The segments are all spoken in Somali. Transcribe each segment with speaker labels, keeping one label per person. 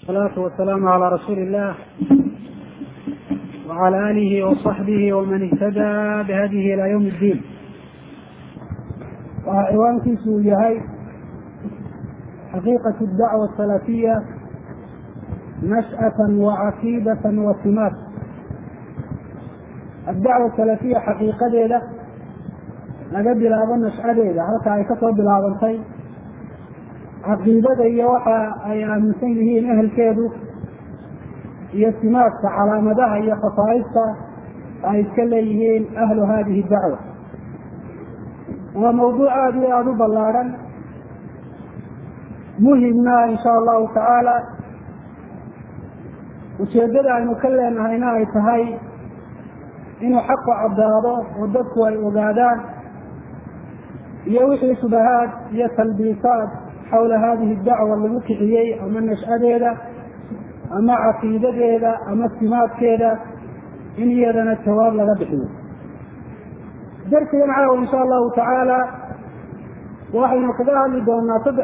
Speaker 1: والصلاة والسلام على رسول الله وعلى آله وصحبه ومن اهتدى بهديه إلى يوم الدين. وعنوان سويهي حقيقة الدعوة السلفية نشأة وعقيدة وسمات. الدعوة السلفية حقيقة له لقد بلابن نشأة له حتى يكتب بلابن عقيدة يوحى أي المسيحيين أهل كيدو هي السمات على مدها هي خصائصها أي كليهين أهل هذه الدعوة. وموضوع هذه أدوب الله مهمنا إن شاء الله تعالى وشيدد أن نكلم هنا يتهي إنه حق عبداده ودكوا الأغادان يوحي شبهات يتلبيسات حول هذه الدعوة المكحية أما النشأة أما عقيدة أما السمات كذا إن يدنا الثواب لذبحه. درس معه إن شاء الله تعالى وحين كذا لدونا طبع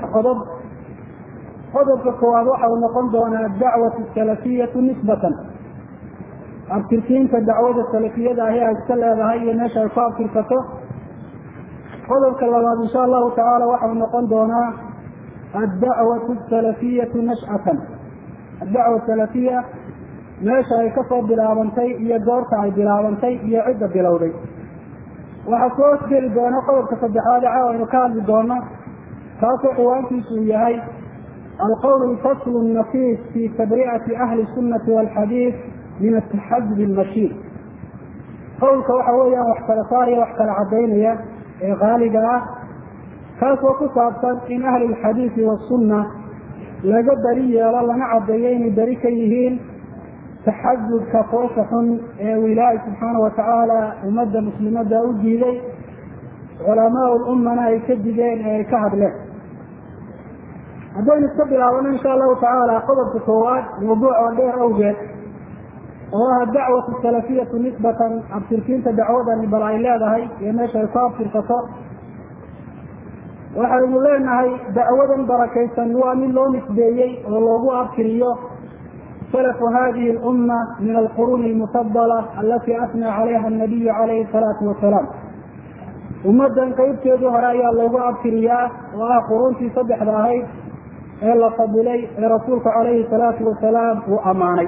Speaker 1: خضب كواضحة ونقوم دون الدعوة السلفية نسبة التركين كالدعوة السلفية هي السلة هي نشأ صاب في الفتح خضب كالله إن شاء الله تعالى وحين نقوم دون الدعوة السلفية نشأة. الدعوة السلفية نشأ كفر بلاوانتي هي دورة بلاوانتي هي عدة بلاودي وحصوص بالدونة قول كصدحات عاوين كان بالدونة كاسو حوانتي سويهي القول الفصل النفيس في تبرئة أهل السنة والحديث من التحدث المشير. قولك وحوية واحتل صاري واحتل عدينية غالبا كاسو كصابتا إن أهل الحديث والسنة لقد درية لنا عديين دريكيهين تحدث كفوصح ولاية سبحانه وتعالى ومدى مسلمة داود جيدي علماء الأمنا يكددين كهد له. هذين السبب الأولا إن شاء الله تعالى قضب تصوات موضوع وليه أوجد وهو الدعوة السلفية نسبة أبتركين تدعوة لبرعي الله هاي يماشى يصاب في الفصل waxay u leenahay dacwadan barakaysan waa mid loo nisbeeyey oo loogu abkiriyo سلف هذه الأمة من القرون المفضلة التي أثنى عليها النبي عليه الصلاة والسلام. ومدن قيب كيدو هرايا لوغو أبكرياء وقرون في صدح ذاهي إلا قبلي رسولك عليه الصلاة والسلام وأماني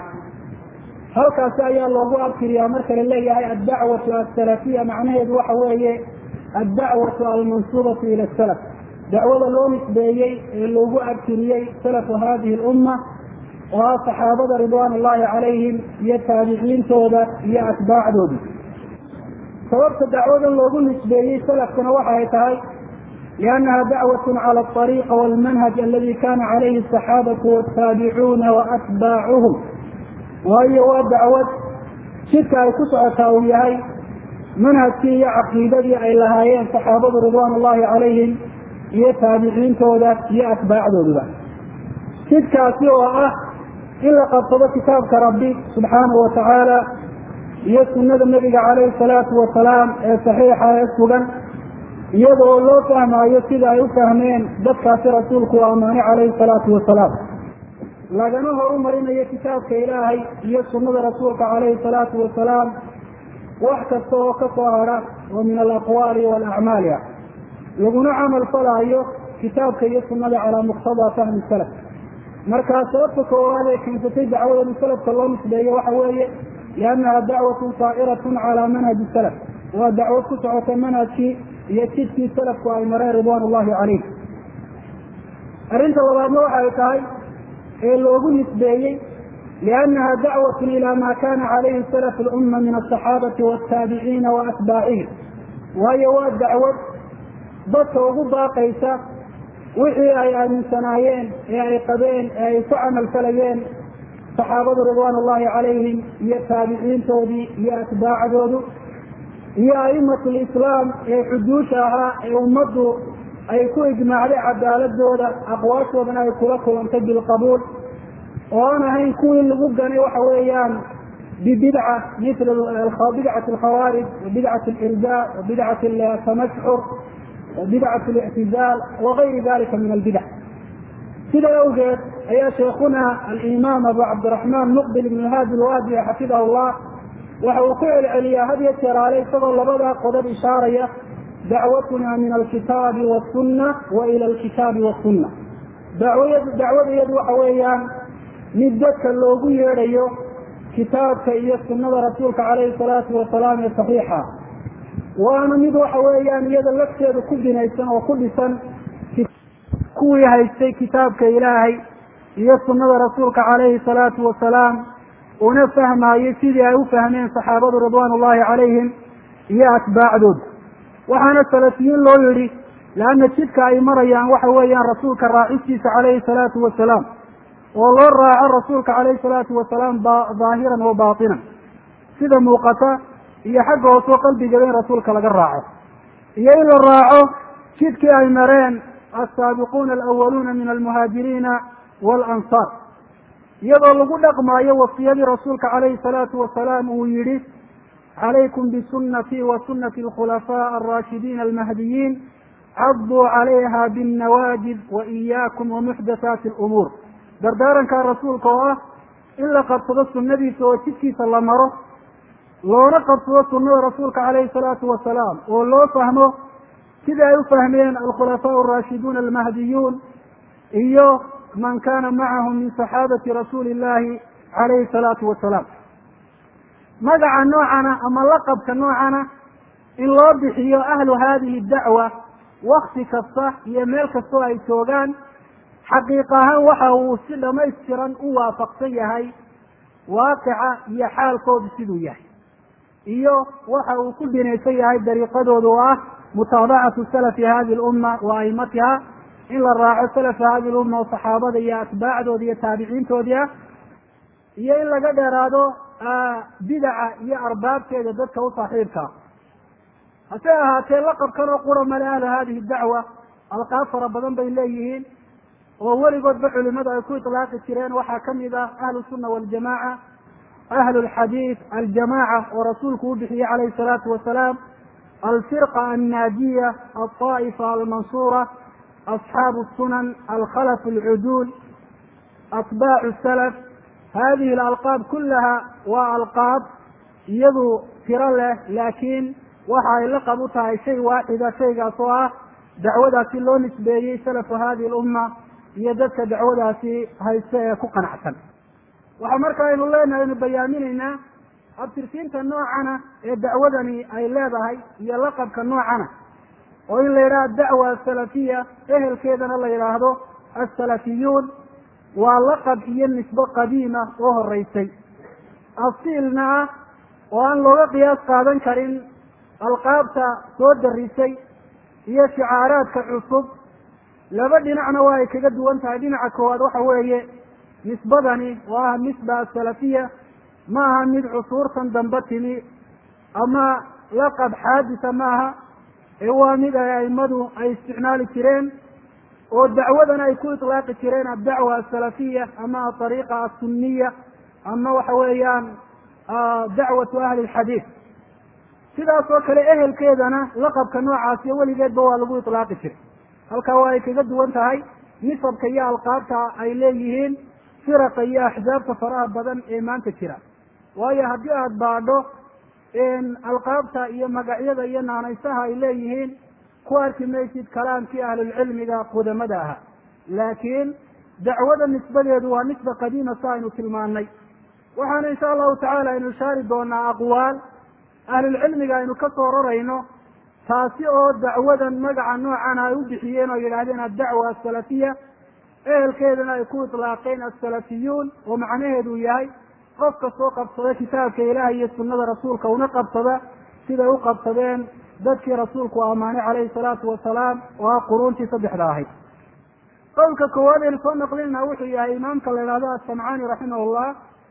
Speaker 1: هل كاسايا لوغو أبكرياء مركل الله الدعوة السلفية معناه يدوح وهي الدعوة المنصوبة إلى السلف دعوة لون إسبايي اللوغو أبكرياء سلف هذه الأمة وصحابة رضوان الله عليهم يتابعين توبة يأتباع دودي سببت الدعوة اللوغو الإسبايي سلف كنوحة لأنها دعوة على الطريق والمنهج الذي كان عليه الصحابة والتابعون وأتباعهم وهي دعوة شركة كسعة وياي منهج في عقيدة أي لهايين صحابة رضوان الله عليهم يتابعين تودا يأتباع ذلك شركة سوى إلا قد صدق كتابك ربي سبحانه وتعالى يسنى النبي عليه الصلاة والسلام صحيحة يسوغا يدعو الله فهما يسيدا يفهمين دفع رسولك وأماني عليه الصلاة والسلام لقنوه أمرنا كتابك إلهي يسنى رسولك عليه الصلاة والسلام وحكى السوق صهرة ومن الأقوال والأعمال يقول عمل صلاة كتابك يسمى على مقتضى فهم السلف مركز سلفك وهذا كنت تدعو السلف صلى الله عليه وسلم وحوية لأنها دعوة صائرة على منهج السلف ودعوة سعة منهج يتد في السلف والمرأة رضوان الله عليه أرنت الله نوحى يتهي اللوغو نسبيي لأنها دعوة إلى ما كان عليه السلف الأمة من الصحابة والتابعين وأتباعهم وهي دعوة ضد وغضى قيسة وحي أي من سنايين أي قبين أي سعم الفليين صحابة رضوان الله عليهم هي التابعين تودي هي أتباع ذودو هي أئمة الإسلام هي حدوشها هي أمده أي كو إجماع عليه عدالة دودا أقواش ومن أي كلكم أن تجي القبول وأنا هين كل اللي قدني وحويان ببدعة مثل بدعة الخوارج وبدعة الإرجاء وبدعة التمسحر وبدعة الاعتزال وغير ذلك من البدع سيدا أوجد أي شيخنا الإمام أبو عبد الرحمن مقبل بن هادي الوادي حفظه الله وحوقع العليا هذه الترى عليه صلى الله عليه قد إشارة دعوتنا من الكتاب والسنة وإلى الكتاب والسنة. دعوة يدو حويا ندك اللوغية ليو كتابك إيا السنة رسولك عليه الصلاة والسلام صحيحة. وأنا ندو حويا يد اللكسة كل نيسان وكل سن كوي هايستي كتابك إلهي إيا السنة رسولك عليه الصلاة والسلام ونفهم يسيدي أو فهمين صحابة رضوان الله عليهم إيا أتباع دود. وحنا الثلاثيين لو يري لأن الشدك أي مريان وحويا رسولك الرئيسي عليه الصلاة والسلام والله راعى رسولك عليه الصلاة والسلام ظاهرا وباطنا سيدا موقتا هي حق وسوق قلبي جبين رسولك لقى الراعه هي إلا الراعه شدك أي مرين السابقون الأولون من المهاجرين والأنصار يظل قلق ما يوصي برسولك عليه الصلاة والسلام ويريد عليكم بسنتي وسنة الخلفاء الراشدين المهديين عضوا عليها بالنواجذ وإياكم ومحدثات الأمور. دردارا كان رسولك إلا قد صدت النبي سوى صلى مره لو نقد صدت النبي رسولك عليه الصلاة والسلام ولو فهمه كذا يفهمين الخلفاء الراشدون المهديون إياه من كان معهم من صحابة رسول الله عليه الصلاة والسلام. ماذا نوعنا أما لقب كنوعنا إن الله بحيو أهل هذه الدعوة وقت كفة يميل كفة أي توغان حقيقة وحاو سيدا ميسرا وافقتيها واقعة يحال كود سيدوية إيو وحاو كل بنيسيها دريقة دودواه متابعة السلف هذه الأمة وأئمتها إلا الراعي سلف هذه الأمة وصحابة دي أتباع دي تابعين توديا إيا إلا قد أرادوا بدعة يا أرباب كذا ذاتك وصاحبك هتاها لقب كانوا قرى ملال هذه الدعوة القاصرة بدن بين ليهين وولي قد بحوا لماذا يكون إطلاق التيران وحاكم إذا أهل السنة والجماعة أهل الحديث الجماعة ورسولك وبحي عليه الصلاة والسلام الفرقة الناجية الطائفة المنصورة أصحاب السنن الخلف العدول أتباع السلف هذه الألقاب كلها وألقاب يدو كرله لكن وحا لقبتها شيء واحد شيء قصوى دعوة كله نسبية سلف هذه الأمة يدك دعوة في هاي كوكنا حسن وحمرك إن الله إن بياميننا أبترسين كنوعنا دعوتني أي لا بهاي يلقب كنوعنا وإن لا يرى الدعوة السلفية إهل كيدنا الله يراهده السلفيون ولقب هي النسبة قديمة وهو الرئيسي أصيلنا وأن لو قياس قادن كريم القابتا سود الرئيسي هي شعارات كعصب لابد نعنى واي كقد وانت دينع كواد وحوية نسبتني وها النسبة السلفية معها من عصور تندنبتني أما لقب حادثة معها هو مدى يمدو أي استعنال كريم والدعوة يكون إطلاق كرين الدعوة السلفية أما الطريقة السنية أما وحويان دعوة أهل الحديث كذا صوكل أهل كيدنا لقب كنوع عاسية ولقد بوالبو إطلاق كرين الكوائك قد وانتهي نصب كيا القابتا أي ليهين فرق يا أحزاب تفراه بدن إيمان تكرا وهي هديها بعده إن القابتا إيا مقعيدا إيا نانيساها إليهين كوارك ميسيد كلام في أهل العلم إذا قد مداها لكن دعوة النسبة لدوها نسبة قديمة صائن كلماني وحنا إن شاء الله تعالى إن نشارد دوننا أقوال أهل العلم إذا كسر رينه تاسعوا دعوة مقع نوعنا يوجحيين ويقعدين الدعوة السلفية أهل كيدنا يكون إطلاقين السلفيون ومعناه دوياي قفك سوق بصدى كتابك إلهي السنة رسولك ونقب صدى سيدا يقب صدين ذاتك رسولك وأماني عليه الصلاة والسلام وقرون تصبح لاهي قولك كوالي نكون نقلنا وحي يا إمامك للهداء السمعاني رحمه الله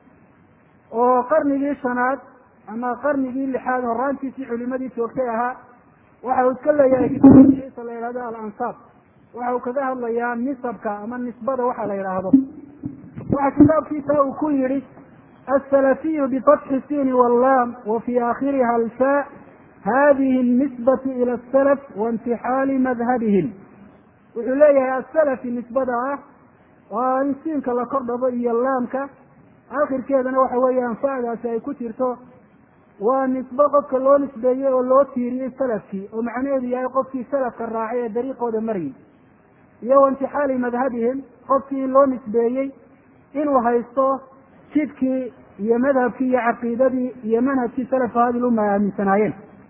Speaker 1: وقرني لي سنات أما قرني لي لحاد الرانتي في علمدي توقيها وحاو تكلا يا كتاب عيسى للهداء الأنصاب وحاو كذا الله يا نسبك أما النسبة وحا للهداء وحا كتاب كتاب كل السلفي بفتح السين واللام وفي آخرها الفاء هذه النسبة إلى السلف وانتحال مذهبهم وإليها السلف نسبتها waa in siinka la kordhabo iyo laamka akhirkeedana waxa weeyaan fa'daasi ay ku jirto waa nisbo qofka loo nisbeeyey oo loo tiiriyey salafkii oo macnaheedu yahay qofkii salafka raacay ee dariiqooda marayay iyo waintixaali madhabihim qofkii in loo nisbeeyey inuu haysto jidkii iyo madhabkii iyo caqiidadii iyo manhajkii salafka hadi lumma ay aaminsanaayeen.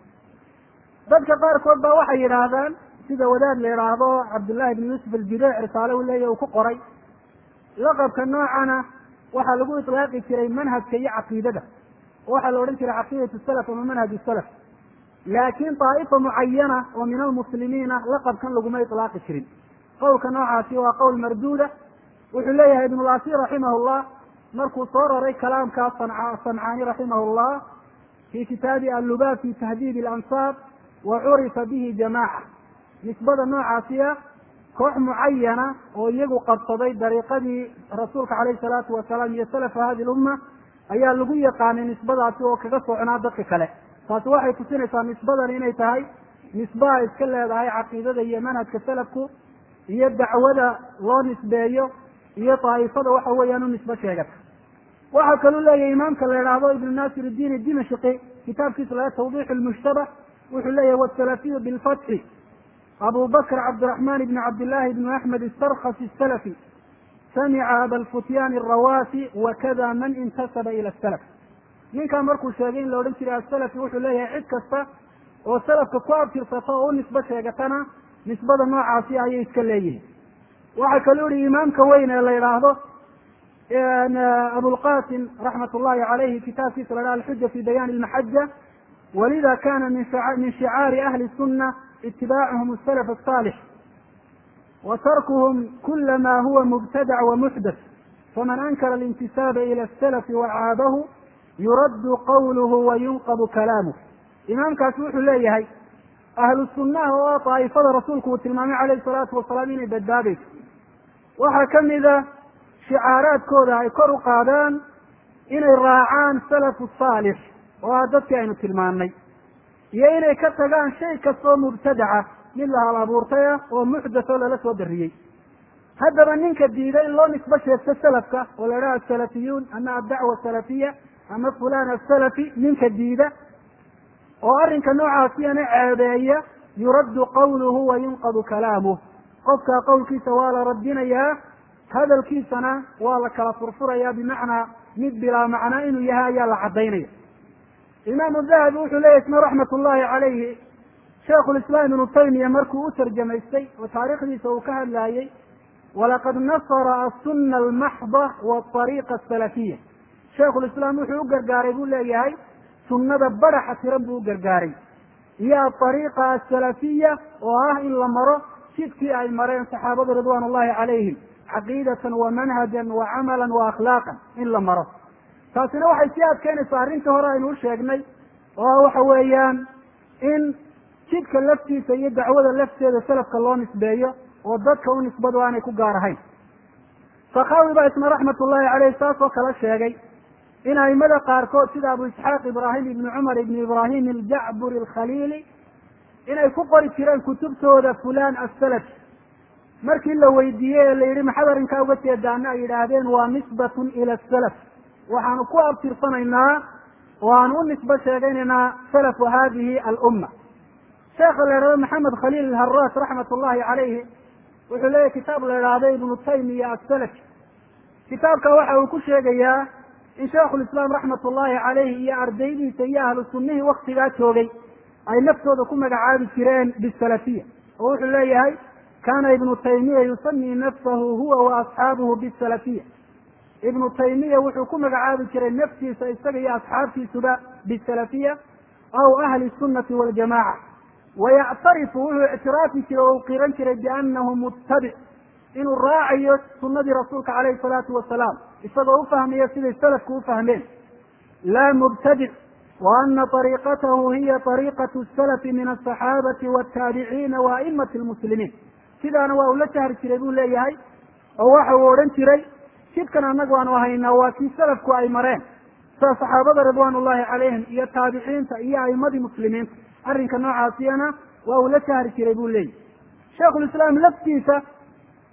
Speaker 1: dadka qaarkood baa waxay yidhaahdaan sida wadaad la yidhaahdo cabdullaahi ibn yuusuf aljudeec risaale u leeyahy uu ku qoray laqabka noocana waxaa lagu itlaaqi jiray manhajka iyo caqiidada waxaa la odhan jiray caqiidatu salaf ama manhaj salaf, laakiin daa'ifa mucayana oo min almuslimiina laqabkan laguma itlaaqi jirin. qowlka noocaasi waa qowl marduuda. wuxuu leeyahay ibn lasiir raximahullah markuu soo raray kalaamkaa sancaani raximahullah fi kitaabi allubaab fi tahdiib alansaab wa curifa bihi jamaaca, nisbada noocaasiya koox mucayana oo iyagu qabsaday dariiqadii rasuulka calayhi salaatu wasalaam iyo salafa hadi lumma ayaa lagu yaqaanay nisbadaasi oo kaga socnaa dadka kale. taasi waxay tusinaysaa nisbadan inay tahay nisba ay iska leedahay caqiidada iyo manhajka salafku iyo dacwada loo nisbeeyo iyo daa'ifada waxa weeyaan u nisbo sheegata. waxaa kaluu leeyahay imaamka la idhaahdo ibnu nasir iddiin dimashqi kitaabkiisa laga tawdiix lmushtabah wuxuu leeyahay wasalafiyu bilfatxi abu bakr cabdiraxman ibni cabdillahi ibni axmed istarkhasi salafi samica abalfutyaani arawasi wakada man intasaba ila salaf. ninkaa markuu sheegay in la odhan jiray asalafi wuxuu leeyahay cid kasta oo salafka ku abtirsata oo u nisbo sheegatana nisbada noocaasi ayay iska leeyihin. waxaa kaluu yihi imaamka weyn ee la yidhaahdo abulqasim raxmat ullahi calayhi kitaabkiisa la dhaha alxuja fi bayaan ilmaxaja walida kana min shicaari ahli sunna itibaacuhum asalaf asaalix wa tarkuhum kula ma huwa mubtadac wamuxdath faman ankara alintisaaba ila asalafi wacaabahu yuraddu qawluhu wa yunqabu kalaamuh. imaamkaasi wuxuu leeyahay ahlu sunnaha oo daa'ifada rasuulku uu tilmaamay calayhi salaatu wasalaam inay badbaadayso waxaa kamida shicaaraadkooda ay kor u qaadaan inay raacaan salafu saalix oo ah dadkii aynu tilmaannay iyo inay ka tagaan shay kastoo mubtadaca mid la hal abuurtay ah oo muxdatho lala soo dariyey. haddaba ninka diida in loo nisbo sheegto salafka oo la idhaha asalafiyuun ama addacwa salafiya ama fulan asalafi ninka diida oo arrinka noocaasiyana ceebeeya yuraddu qawluhu wa yunqadu kalaamuh. qofkaa qowlkiisa waa la radinayaa hadalkiisana waa la kala furfuraya bimacnaa mid bilaa macnaa inuu yahay ayaa la cadaynaya. imaamu dahabi wuxuu leeyahy isna raxmat ullahi calayhi shaykhulislaam ibnu taymiya markuu u tarjamaystay oo taariikhdiisa uu ka hadlaayey walaqad nasara assunna almaxda waariiqa asalafiya. shaykhulislaam wuxuu u gargaaray buu leeyahay sunnada baraxa tiran buu u gargaaray iyo aariiqa asalafiya oo ah in la maro jidkii ay mareen saxaabada ridwan ullahi calayhim caqiidatan wa manhajan wa camalan wa akhlaaqan in la maro. taasina waxay sii adkeynaysaa arrintii hore aynu u sheegnay oo waxa weeyaan in jidka laftiisa iyo dacwada lafteeda salafka loo nisbeeyo oo dadka u nisbadu aanay ku gaar ahayn. sakhawi baa isna raxmat ullahi caleyh saas oo kala sheegay in aimada qaarkood sida abu isxaaq ibraahim ibni cumar ibni ibrahim aljacburi alkhaliili inay ku qori jireen kutubtooda fulan asalafi. markii la weydiiyey ee la yidhi maxaad arrinkaa uga jeedaana ay yidhaahdeen waa nisbatun ila asalaf, waxaanu ku abtirsanaynaa oo aanu u nisbo sheegaynaynaa salafu hadihi alumma. sheekha la idhahdo maxamed khaliil alharaas raxmat ullahi calayhi wuxuu leeyahy kitaab la idhaahdo ibnu taymiya asalafi. kitaabka waxa uu ku sheegayaa in shaykhulislaam raxmat ullahi calayhi iyo ardaydiisa iyo ahlu sunnihii waktigaa joogay ay naftooda ku magacaabi jireen bisalafiya oo wuxuu leeyahay kana ibnu taymiya yusami nafsahu huwa wa asxaabuhu bisalafiya. ibnu taymiya wuxuu ku magacaabi jiray naftiisa isaga iyo asxaabtiisuba bisalafiya aw ahli sunnati waljamaca wayactarifu wuxuu ictiraafi jiray oo u qiran jiray bianahu muttabic inuu raacayo sunadii rasuulka calayhi salaatu wasalaam isagoo ufahmaya siday salafku ufahmeen laa mubtadic wa ana ariiqatahu hiya ariiqatu salafi min asaxaabati wataabiciina wa aimati lmuslimiin. sidaana waa ula jahri jiray buu leeyahay oo waxa uu odhan jiray jidkan annagu aanu haynaa waa kii salafku ay mareen sida saxaabada ridwan ullahi calayhim iyo taabiciinta iyo aimadii muslimiinta. arrinka noocaasiyana waa ula jahri jiray buu leeyahy. shaykhulislaam laftiisa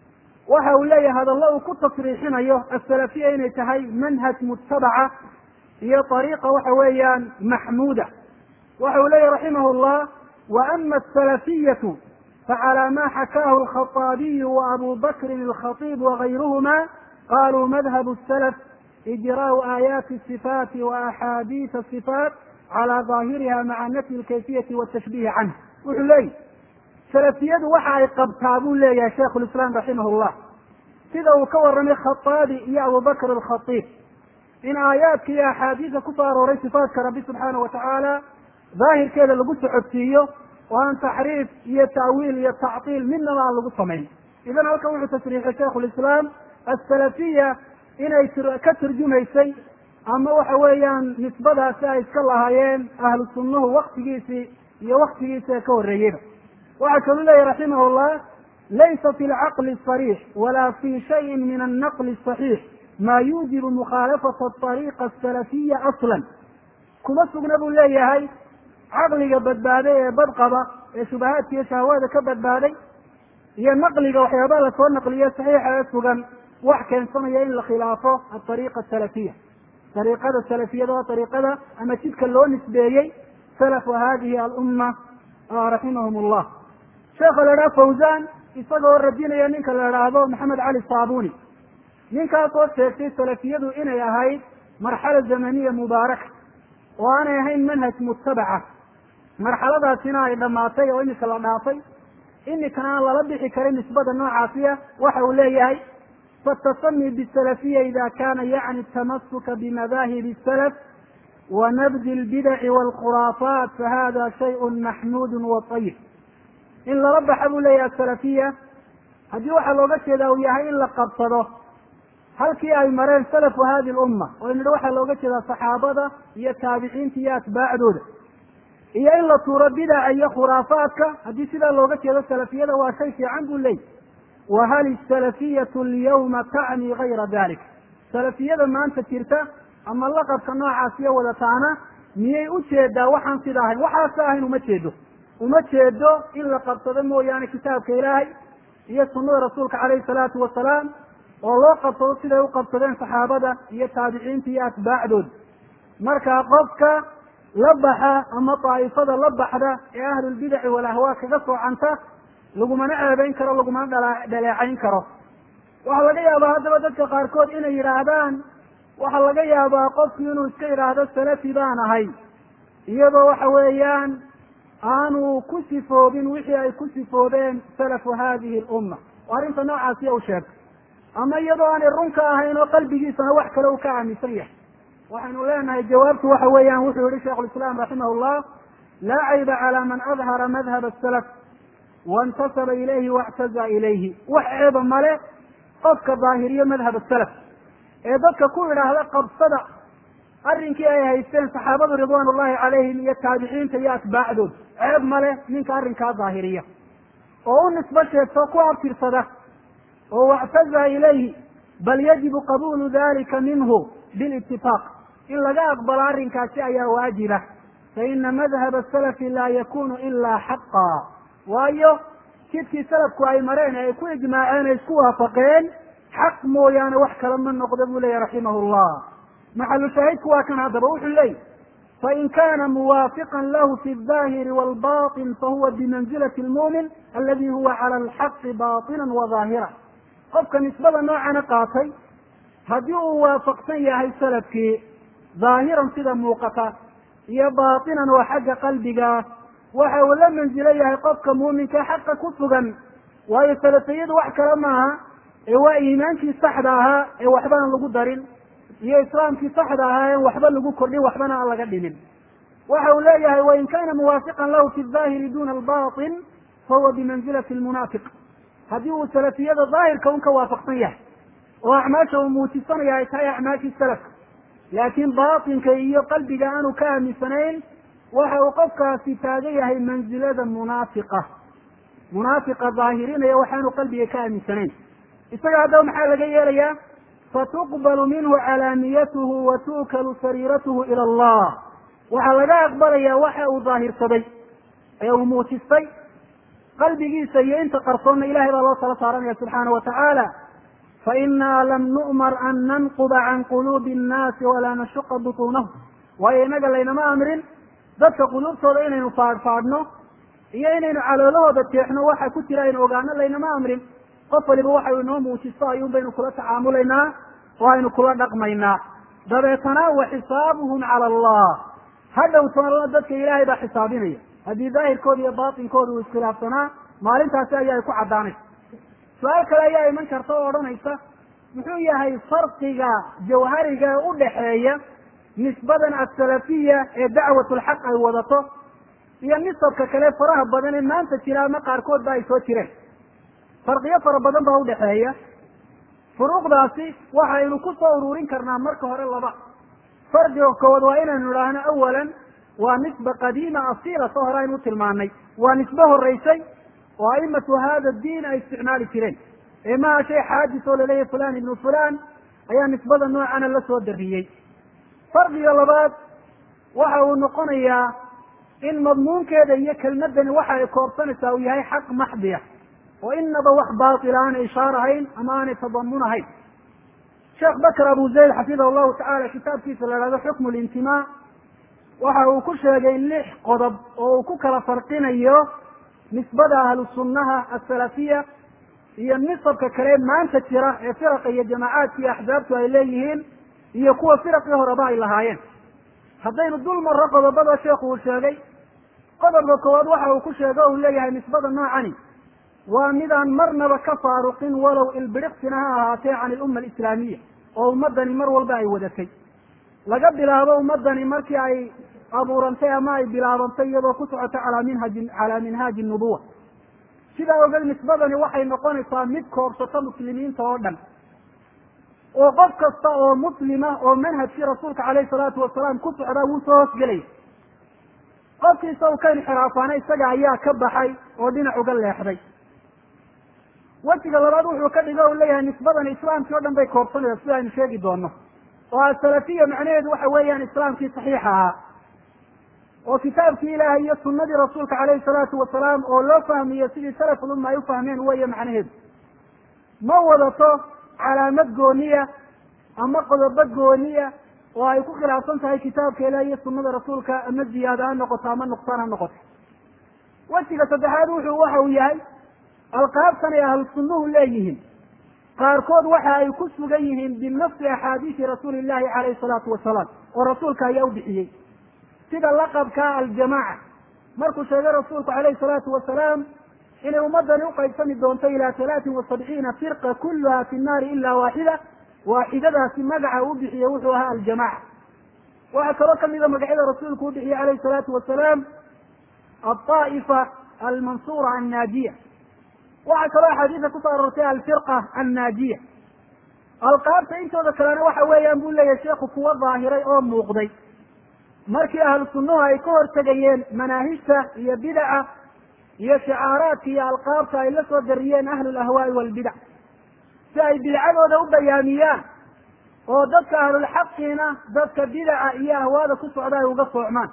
Speaker 1: waxa uu leeyahay hadalla uu ku tasriixinayo asalafiya inay tahay manhaj mutabaca iyo ariiqa waxa weeyaan maxmuuda. waxa uu leeyahy raximah llah wa ama asalafiyatu facalى ma xakaahu alkhaطaabiyu waabu bakrin alkhatiib wagayruhuma qaluu madhab salaf ijraءu aayaati الصifaati waaxaadiisa الصifaat calى ظaahiriha maca nafyi اlkayfiyati wالtashbihi canh. wuxuu leeyahy salafiyadu waxa ay qabtaa buu leeyahay shaikh lislaam raximah llah sida uu ka waramay khaaabi iyo abubakr alkhatiib in aayaadka iyo axaadiisa kusoo arooray sifaatka rabbi subxaana watacaala daahirkeeda lagu socodsiiyo oo aan taxriif iyo ta'wiil iyo tactiil midnaba aan lagu samayn. idan halkan wuxuu tasriixay shaikh lislaam asalafiya inay ka turjumaysay ama waxa weeyaan nisbadaasi ay iska lahaayeen ahlu sunnuhu waktigiisii iyo waktigiisa ka horreeyeyba. waxaa kaluu leeyahy raximah llah laysa fi lcaqli صarيix wala fi shayin min annaqli صaxiix ma yuujibu mukhaalafata ariiqa asalafiya aslan. kuma sugna buu leeyahay caqliga badbaaday ee badqaba ee shubahaadka iyo shahwaada ka badbaaday iyo naqliga waxyaabaha lasoo naqliyo saxiixa ee sugan wax keensanaya in la khilaafo aariiqa asalafiya. ariiqada salafiyada waa ariiqada ama jidka loo nisbeeyey salafu hadihi alumma raximahum llah. sheekha la idhaha fawzan isagoo radinaya ninka la idhaahdo maxamed cali saabuni, ninkaasoo sheegtay salafiyadu inay ahayd marxala zamaniya mubaaraka oo aanay ahayn manhaj mutabaca. marxaladaasina ay dhamaatay oo imika la dhaafay, imikana aan lala bixi karin nisbada noocaasiya. waxa uu leeyahay fatasami bisalafiya ida kana yacni tamasuka bimadahib salaf wanabdi lbidaci waalkhuraafaat fahada shayء maxmuud waطayib. in lala baxa buu leeyahay asalafiya haddii waxaa looga jeedaa uu yahay in la qabsado halkii ay mareen salafu hadi lumma, oo nidhi waxaa looga jeedaa saxaabada iyo taabiciinta iyo atbaacdooda, iyo in la tuuro bidaca iyo khuraafaadka. haddii sidaa looga jeedo salafiyada waa shay fiican buu leeyahy. wahal isalafiyatu alyawma tacni gayra dalik, salafiyada maanta jirta ama laqabka noocaasiyo wadataana miyay ujeedaa waxaan sida ahayn? waxaasa ahayn uma jeedo in la qabsado mooyaane kitaabka ilaahay iyo sunada rasuulka calayhi salaatu wasalaam oo loo qabsado siday u qabsadeen saxaabada iyo taabiciinta iyo atbaacdooda. marka qofka la baxa ama daa'ifada la baxda ee ahlulbidaci walahwaa kaga soocanta lagumana ceebeyn karo, lagumana dhaleecayn karo. waxaa laga yaabaa haddaba dadka qaarkood inay yidhaahdaan, waxaa laga yaabaa qofku inuu iska yidhaahdo salafi baan ahay iyadoo waxa weeyaan aanu ku sifoobin wixii ay ku sifoobeen salafu hadihi lumma, oo arrinta noocaasiya u sheegtay, ama iyadoo aanay runka ahayn oo qalbigiisana wax kale uu ka aaminsan yahay. waxaynu leenahay jawaabtu waxa weeyaan wuxuu yihi shaikh lislaam raximah llah laa cayba calى man adhara madhab asalaf waintasaba ilayhi waاctaza ilayhi. wax ceeba male qofka daahiriyo madhab asalaf ee dadka ku idhaahda qabsada arrinkii ay haysteen saxaabadu ridwan ullahi calayhim iyo taabiciinta iyo atbaacdood. ceeb male ninka arrinkaa daahiriya oo u nisbo sheegto ku abtirsada oo wactaza ilayhi, bal yajibu qabulu dalika minhu bilitifaaq. in laga aqbalo arrinkaasi ayaa waajiba. faina madhab asalafi laa yakunu ilaa xaqa, waayo jidkii salafku ay mareen ay ku ijmaaceen ay isku waafaqeen xaq mooyaane wax kale ma noqdo buu leeyahy raximah llah. maxalu shaahidku waa kan haddaba wuxuu leeyahy fain kana muwaafiqan lahu fi الظahiri wاlbaطin fahuwa bimanzilati اlmumin aladi huwa calى alxaqi baطina waظaahira. qofka nisbada noocana qaatay haddii uu waafaqsan yahay salafkii dhaahiran sida muuqata iyo baatinan oo xagga qalbiga, waxa uu la manzilo yahay qofka muuminka xaqa ku sugan. waayo salafiyadu wax kale maaha ee waa iimaankii saxda ahaa ee waxba aan lagu darin iyo islaamkii saxda ahaa en waxba lagu kordhin waxbana aan laga dhimin. waxa uu leeyahay wain kana muwaafiqan lahu fi الظahiri duna albaطin fahuwa bimanzilati lmunaafiq. haddii uu salafiyada daahirka un ka waafaqsan yahay oo acmaasha uu muujisanaya ay tahay acmaashii salafka, laakiin baatinka iyo qalbiga aanu ka aaminsanayn, waxa uu qofkaasi taagan yahay manzilada munaafiqa daahirinaya waxaanu qalbiga ka aaminsanayn. isaga haddaba maxaa laga yeelayaa? fatuqbalu minhu calaaniyatuhu wa tu'kalu sariiratuhu ila allah. waxaa laga aqbalayaa waxa uu daahirsaday ee uu muujistay qalbigiisa iyo inta qarsoonna ilahay baa loo tala saaranaya subxaana watacaala. فإنا لم نؤمر أن ننقض عن قلوب الناس ولا نشق بطونهم وإنك لينما أمر ذاتك قلوب صدى إنه فارفعنا إيا إنه على الله ذاتيحنا وحا كتلا إنه وقعنا لينما أمر قفل بوحا إنهم وشيصائيون بين كل تعاملنا وإنه كل نقمينا ذاتنا وحسابهم على الله هذا وصال ذاتك إلهي بحسابنا هذه ظاهر كود باطن كود واختلافنا ما لنتا سأيها يكون عداني سؤال كلا أيها من كرتوا ورنيسا محوية هاي فرقها جوهرها ودحية نسبة السلفية دعوة الحق وضطه هي النسبة ككلام فرها بدن ما أنت ترى ما قاركود باي سو ترى فرقية فرا بدن بهو دحية فروق داسي waxay inu ku soo ururin karnaa marka hore laba farqiga kood waa inaan niraahno awalan waa nisba qadiima asila soo horaynu tilmaanay waa nisba horeysay oo aimatu hada diin ay isticmaali jireen ma shay xaadis oo laleeyahay fulan ibnu fulan ayaa nisbada noocan la soo dariyey farqiga labaad waxa uu noqonayaa in madmuunkeeda iyo kelmadani waxa ay koobsanaysaa uu yahay xaq maxdiya وإنما وح باطل عن إشارهين أمان تضمنهين شيخ بكر أبو زيد حفظه الله تعالى كتاب كيف هذا حكم الانتماء وحاو كشها جاين لح قضب وكوكلا فرقين ايوه نسبة أهل السنة السلفية هي النسب ككلام ما أنت ترى فرق هي جماعات في أحزابها إليهن هي قوة فرق هرباء لهاين حدين الظلم الرقض بدا شيخه والشاقي قدر بكواد وحاو كشها جاو إليها نسبة نوعاني ومذا مرنا بكفارق ولو البرقتنا هاتي عن الأمة الإسلامية أو مدني مر والباعي ودكي لقد بلابا مدني مركي أي أبو رنتي ماي بلابا طيب وكسعة على منهاج النبوة كذا وقال نسبة وحي نقوني صامد كورسة مسلمين توردا وقف كستا مسلمة ومنهج في رسولك عليه الصلاة والسلام كسعة وصوص قليل قفكي سو كان حرافاني سجع إياه كبحي ودينا عقل يحري وجهك لبعض وحكا يقول لها نسبة الإسلام في وردن بيكورسون الإسلام شيء دونه والسلفية معنيه وحويا الإسلام في صحيحها وكتاب في إلهي السنة رسولك عليه الصلاة والسلام ولو فهم يسير سلف لما يفهمين هو معنيه موضته علامات قونية أما قضبات قونية ويكون خلافا في كتاب في إلهي السنة رسولك أما الزيادة النقطة أما النقطان النقطة وجهك تدحاروح وحوياي القاب يا أهل السنة إليهم قاركود وحا يكسوا جيهم بالنص أحاديث رسول الله عليه الصلاة والسلام ورسولك يوضحيه سيدا اللقب كالجماعة مركو شيء رسولك عليه الصلاة والسلام إن أمضى نوقع يسمي دونتي إلى 73 فرقة كلها في النار إلا واحدة في مدعى وضحي وضعها الجماعة وأكرك إذا مقعد رسولك وضحي عليه الصلاة والسلام الطائفة المنصورة الناجية وعكرا حديثة كتارتها الفرقة الناجية القاب سينتو ذكرنا وحويا نقول لي يا شيخ كوا ظاهري أو موقضي مركي أهل السنة هي كور تجيين مناهجة هي بدعة هي شعارات هي القاب إلا صدريين أهل الأهواء والبدع ساي بدعة ودو بيانيان ودك أهل الحق هنا دك بدعة هي أهواء كسو عداء وقفوا عمان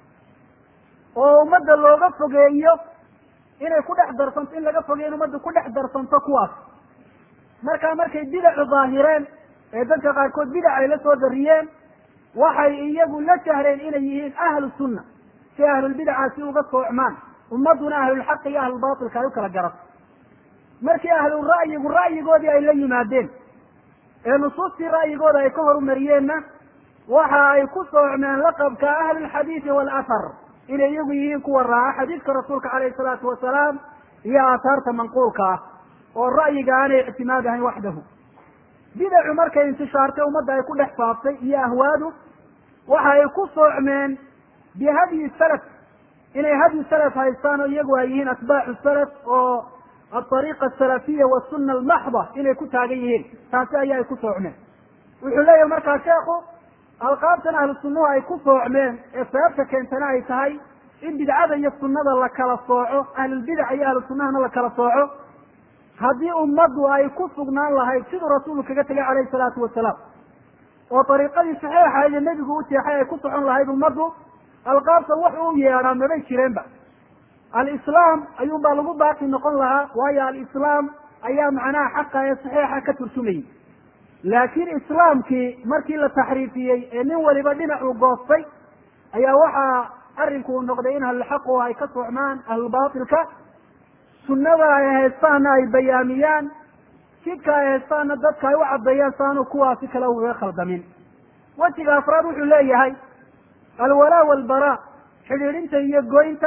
Speaker 1: ومد اللي وقفوا جيو inay ku dhex darsanto in laga fogeeyo ummadda ku dhex darsanto kuwaas markay bidac daahireen ee dadka qaarkood bidac ay la soo dariyeen waxay iyagu la jahreen inay yihiin ahlu sunna si ahlulbidacaasi uga soocmaan ummadduna ahlulxaqi iyo ahlulbaatilka ay u kala garato markii ra'yigoodii ay la yimaadeen ee nusuustii ra'yigooda ay ka horumariyeenna waxa ay ku soocmeen laqabka ahlulxadiidi waalahar inay iyagu yihiin kuwa raaca xadiidka rasuulka calayhi salaatu wasalaam iyo aahaarta manquulka ah oo ra'yiga aanay ictimaad ahayn waxdahu bidacu markay intishaartay ummadda ay ku dhex faaftay iyo ahwaadu waxa ay ku soocmeen bihadyi salaf inay hadyi salaf haystaan oo iyagu ay yihiin atbaacu salaf oo alariiqa asalafiya waasuna almaxda inay ku taagan yihiin taasi ayaa ay ku soocmeen wuxuu leeyahay markaa sheekhu alqaabtan ahlu sunnuhu ay ku soocmeen ee sababta keentana ay tahay in bidcada iyo sunnada la kala sooco ahlulbidaca iyo ahlu sunnahana la kala sooco haddii ummaddu ay ku sugnaan lahayd siduu rasuulku kaga tegay calayhi salaatu wasalaam oo ariiqadii saxiixa iyo nebigu u jeexay ay ku socon lahayd ummaddu alqaabta wax u yeedhaa mabay jireenba alislaam ayuunbaa lagu baaqi noqon lahaa waayo alislaam ayaa macnaha xaqa ee saxiixa ka turjumayay laakiin islaamkii markii la taxriifiyey ee nin waliba dhinacuu goostay ayaa waxaa arrinku noqday in ahlulxaqu ay ka socmaan ahlulbaatilka sunnada ay haystaana ay bayaamiyaan jidka ay haystaana dadka ay u caddeeyaan saanu kuwaasi kale ugaga khaldamin wejiga afraad wuxuu leeyahay alwalaa walbaraa xidhiidhinta iyo goynta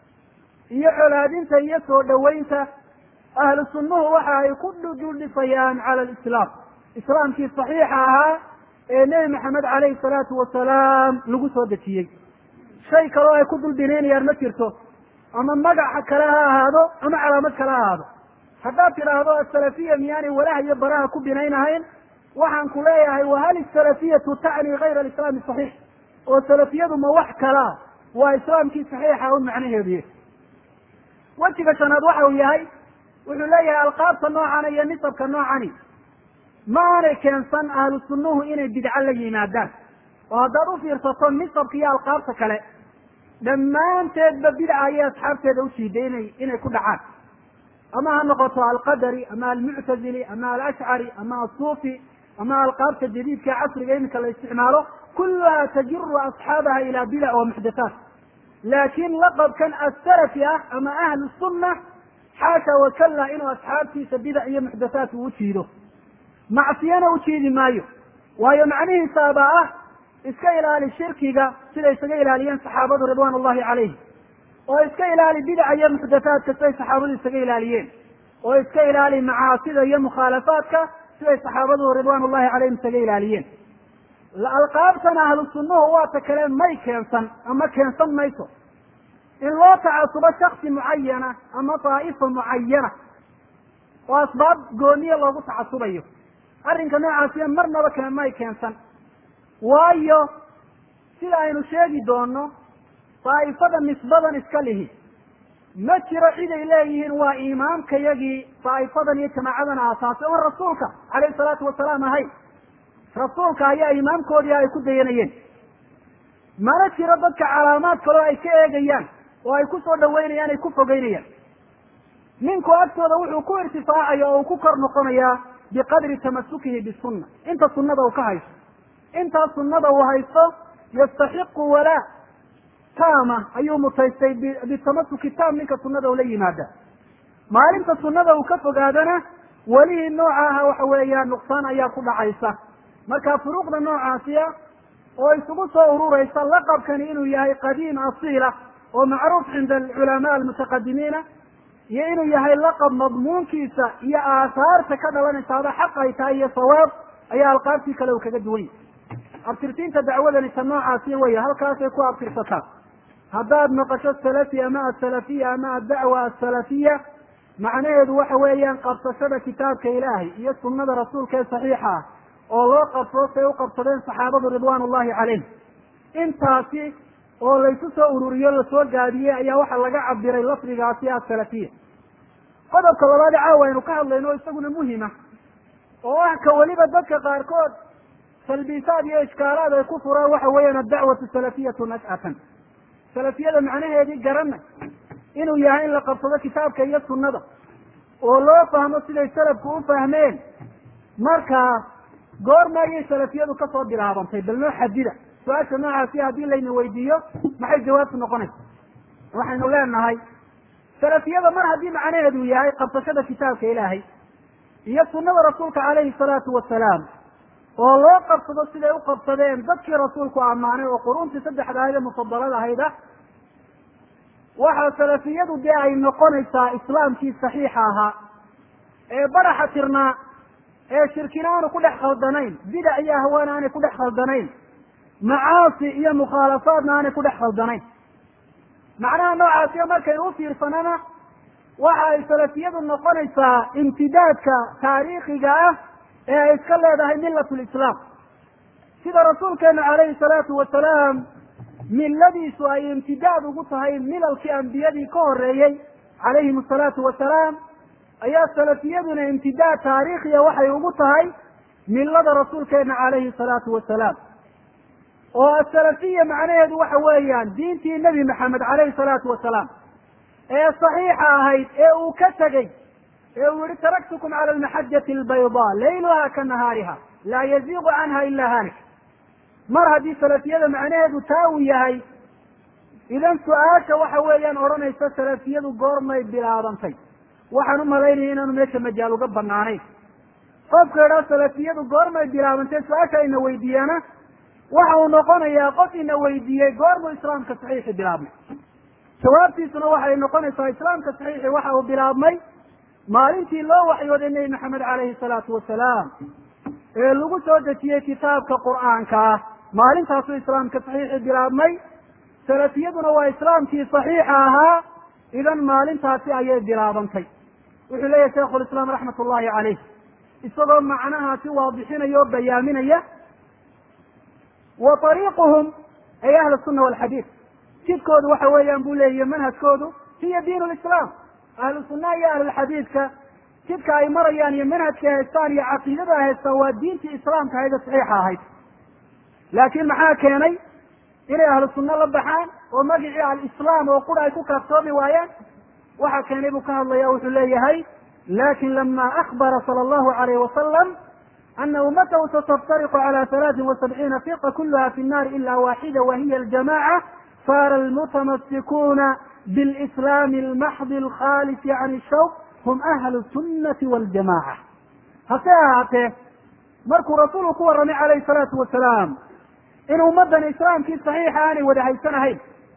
Speaker 1: iyo colaadinta iyo soo dhaweynta ahlu sunnuhu waxa ay ku duldhifayaan cala alislaam islaamkii saxiixa ahaa ee nebi maxamed calayhi salaatu wasalaam lagu soo dejiyey shay kaloo ay ku dul binaynayaan ma jirto ama magaca kale ha ahaado ama calaamad kale ha ahaado haddaad tidhaahdo asalafiya miyaanay walaha iyo baraha ku binaynahayn waxaan ku leeyahay wahal isalafiyatu tacni kayra alislaami saxiix oo salafiyadu ma wax kalaa waa islaamkii saxiixa un macnaheeduye wejiga shanaad waxa uu yahay wuxuu leeyahay alqaabta noocana iyo nisabka noocani ma aanay keensan ahlu sunnuhu inay bidco la yimaadaan oo haddaad u fiirsato nisabka iyo alqaabta kale dhammaanteedba bidca ayay asxaabteeda ujiiday inay ku dhacaan ama ha noqoto alqadari ama almuctazili ama alashcari ama asuufi ama alqaabta jadiidka casriga iminka la isticmaalo kulaha tajiru asxaabaha ilaa bidac wa muxdathaat laakin laqabkan asalafi ah ama ahlu sunna xaasha wakalla inuu asxaabtiisa bidac iyo muxdathaat uu ujiido macsiyana ujiidi maayo waayo macnihiisaabaa ah iska ilaali shirkiga siday isaga ilaaliyeen saxaabadu ridwaan ullahi calayhim oo iska ilaali bidaca iyo muxdathaadka siday saxaabadu isaga ilaaliyeen oo iska ilaali macaasida iyo mukhaalafaadka siday saxaabadu ridwaan ullahi calayhim isaga ilaaliyeen alqaabtan ahlu sunnuhu waata kale may keensan ama keensan mayso in loo tacasubo shaksi mucayana ama daa'ifa mucayana oo asbaab gooniya loogu tacasubayo arrinka noocaasiya marnaba kale may keensan waayo sida aynu sheegi doono daa'ifada nisbadan iska lihi ma jiro ciday leeyihiin waa imaamkayagii daa'ifadan iyo jamaacadan aasaasay oon rasuulka calayhi salaatu wasalaam ahay rasuulka ayaa imaamkoodii ay ku dayanayeen mana jiro dadka calaamaad kaloo ay ka eegayaan oo ay ku soo dhaweynayaan ay ku fogeynayaan ninku agtooda wuxuu ku irtifaacaya oo uu ku kor noqonayaa biqadri tamasukihi bisunna inta sunnada uu ka haysto intaa sunnada uu haysto yastaxiqu walaa taama ayuu mutaystay bitamasuki taam ninka sunnada ula yimaada maalinta sunnada uu ka fogaadana welihii nooca aha waxa weeyaan nuqsaan ayaa ku dhacaysa marka furuuqda noocaasiya oo isugu soo ururaysa laqabkani inuu yahay qadiim asiila oo macruuf cinda alculamaa almutaqadimiina iyo inuu yahay laqab madmuunkiisa iyo aahaarta ka dhalanaysaaba xaq ay tahay iyo sawaab ayaa alqaabtii kale uu kaga duwan yahy abtirsiinta dacwadani ta noocaasi wey halkaasay ku abtirsataa haddaad maqasho salafi ama asalafiya ama addacwa asalafiya macnaheedu waxa weeyaan qabsashada kitaabka ilaahay iyo sunnada rasuulka ee saxiixa ah oo loo qabsado say u qabsadeen saxaabadu ridwaan ullahi calayhim intaasi oo laysu soo ururiyo lasoo gaadiyey ayaa waxaa laga cabiray lafdigaasi asalafiya qodobka labaad caawa aynu ka hadlayno isaguna muhima oo ah ka weliba dadka qaarkood talbiisaad iyo ishkaalaad ay ku furaan waxa weeyaan addacwatu salafiyatu nas'atan salafiyada macnaheedii garanay inuu yahay in la qabsado kitaabka iyo sunnada oo loo fahmo siday salafku u fahmeen markaa goorma ayay salafiyadu kasoo bilaabantay bal noo xadida su-aasha noocaasi haddii layna weydiiyo maxay jawaabtu noqonaysa waxaynu leenahay salafiyada mar haddii macnaheedu yahay qabsashada kitaabka ilaahay iyo sunnada rasuulka calayhi salaatu wasalaam oo loo qabsado siday u qabsadeen dadkii rasuulku ammaanay oo quruntii saddexda ahayd ee mufadalada ahayda waxaa salafiyadu dee ay noqonaysaa islaamkii saxiixa ahaa ee baraxa tirnaa ee shirkina aanu ku dhex khaldanayn bidac iyo ahwaan aanay ku dhex khaldanayn macaasi iyo mukhaalafaadna aanay ku dhex khaldanayn macnaha noocaasiyo markaynu u fiirsanana waxa ay salafiyadu noqonaysaa imtidaadka taariikhiga ah ee ay iska leedahay milatu lislaam sida rasuulkeena calayhi salaatu wasalaam miladiisu ay imtidaad ugu tahay milalkii ambiyadii ka horeeyey calayhim asalaatu wasalaam ayaa salafiyaduna imtidaad taariikhiya waxay ugu tahay milada rasuulkeena calayhi salaatu wasalaam oo asalafiya macnaheedu waxa weeyaan diintii nebi maxamed calayhi salaatu wasalaam ee saxiixa ahayd ee uu ka tegey يقول تركتكم على المحجة البيضاء ليلها كنهارها لا يزيغ عنها إلا هالك. مر هذه سلفية معناه تاوية. إذا سؤالك وحويا أورانيس سلفية قرمي بلا أرانتي waxaan malaynay inaanu meesha majaal uga banaanayn qofka yara salafiyadu goormay bilaabantay su-aasha ina weydiiyana waxa uu noqonayaa qof ina weydiiyey goormuu islaamka saxiixi bilaabmay jawaabtiisuna waxay noqonaysaa islaamka saxiixi waxa uu bilaabmay maalintii loo waxyooday nebi maxamed calayhi salaatu wasalaam ee lagu soo dejiyey kitaabka qur'aanka ah maalintaasuu islaamka saxiixi bilaabmay salafiyaduna waa islaamkii saxiixa ahaa idan maalintaasi ayay bilaabantay wuxuu leeyahay shaykhu lislaam raxmat ullahi caleyh isagoo macnahaasi waadixinaya oo bayaaminaya wa ariiquhum ay ahlu sunna walxadiid jidkoodu waxa weeyaan buu leeyahy manhajkoodu hiya diin lislaam ahlu sunnaha iyo ahlulxadiidka jidka ay marayaan iyo manhajka haystaan iyo caqiidada haystaan waa diintii islaamka hayda saxiixa ahayd laakiin maxaa keenay inay ahlu sunna la baxaan oo magicii alislaam oo qura ay ku kaaftoomi waayaan waxa keenay buu ka hadlaya wuxuu leeyahay lakin lama akbara sala allahu alayhi wasalam ana ummatahu sataftariqu cala 73 firqa kuluha fi الnar ila waxida wahiya aljamaca sara almutamassikuna bilislami almaxdi alkhalisi can ishawq hum ahlu sunnati waljamaca hase ahaatee markuu rasuulku ku warramay calayhi salaatu wasalaam in ummadan islaamkii saxiixa aanay wada haysanahayn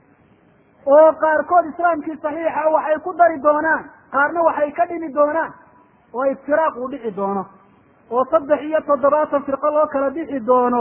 Speaker 1: oo qaarkood islaamkii saxiixa waxay ku dari doonaan qaarna waxay ka dhimi doonaan oo iftiraaq uu dhici doono oo 73 firqo loo kala bixi doono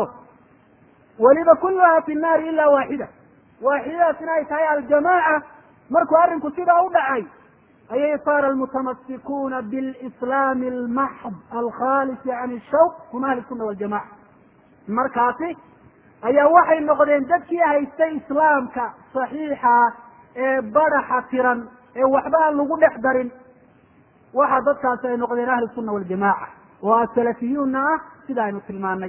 Speaker 1: weliba kulluha fi nnaari ilaa waaxida waaxidadaasina ay tahay aljamaaca markuu arrinku sidaa u dhacay ayay saara almutamasikuuna bilislaami almaxd alkhaalisi can ishawq hum ahli sunna waljamaca markaasi ayaa waxay noqdeen dadkii haystay islaamka saxiixa ee baraxa tiran ee waxba aan lagu dhex darin waxa dadkaasi ay noqdeen ahlu sunna waljamaca oo asalafiyuunna ah sida aynu tilmaanay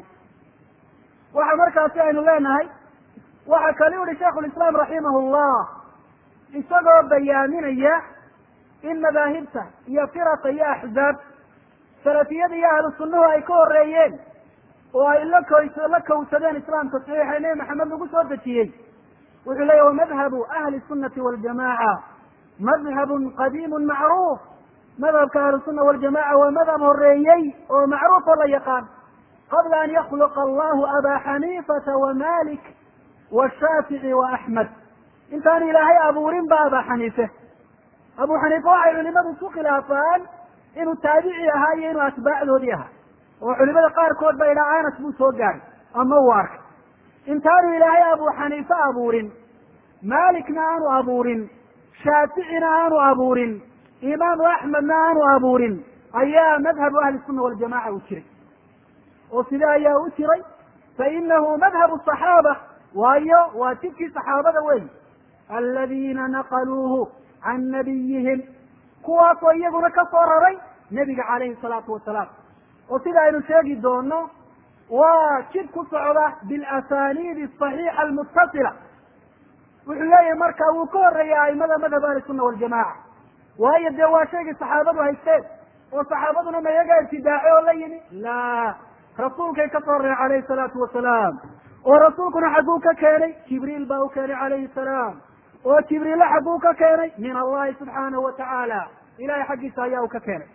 Speaker 1: waxa markaasi aynu leenahay waxa kale uhi shaikhu lislaam raximahullah isagoo bayaaminaya in madaahibta iyo firaqa iyo axzaab salafiyada iyo ahlu sunnuhu ay ka horeeyeen oo ay la kawsadeen islaamka saxiixa nebi maxamed lagu soo dejiyey wuxuu leeyahy wamadhabu ahli sunnati waljamaca madhabun qadiimun macruuf madhabka ahlusunna waljamaca waa madhab horeeyey oo macruuf oo la yaqaan qabla an yakhluqa allahu aba xaniifata wamalik washaafici waaxmed intaan ilaahay abuurin ba aba xaniife abu xaniife waxay culimadu isku khilaafaan inuu taabici ahaa iyo inuu atbaacdoodii ahaa oo culimada qaarkood ba idhaa anas buu soo gaaray ama uu arkay intaanu ilaahay abu xaniife abuurin malikna aanu abuurin shaaficina aanu abuurin imaamu axmedna aanu abuurin ayaa madhabu ahli sunna waljamaca u jiray oo sida ayaa u jiray fainahu madhabu صaxaaba waayo waa jidkii saxaabada wey aladiina naqaluuhu can nabiyihim kuwaasoo iyaguna ka soo raray nebiga calayhi salaatu wasalaam oo sida aynu sheegi doono waa jid ku socda bilasaniidi asaxiixa almutasila wuxuu leeyahay marka wuu ka horeeya aimada madhab ahli sunna waljamaca waayo dee waa shaygii saxaabadu haysteen oo saxaabaduna ma iyaga ibtidaace oo la yimi la rasuulkay ka soo rareen calayhi salaatu wasalaam oo rasuulkuna xagguu ka keenay jibriil baa u keenay calayhi salaam oo jibriilla xagguu ka keenay min allahi subxaanahu watacaala ilahay xaggiisa ayaa u ka keenay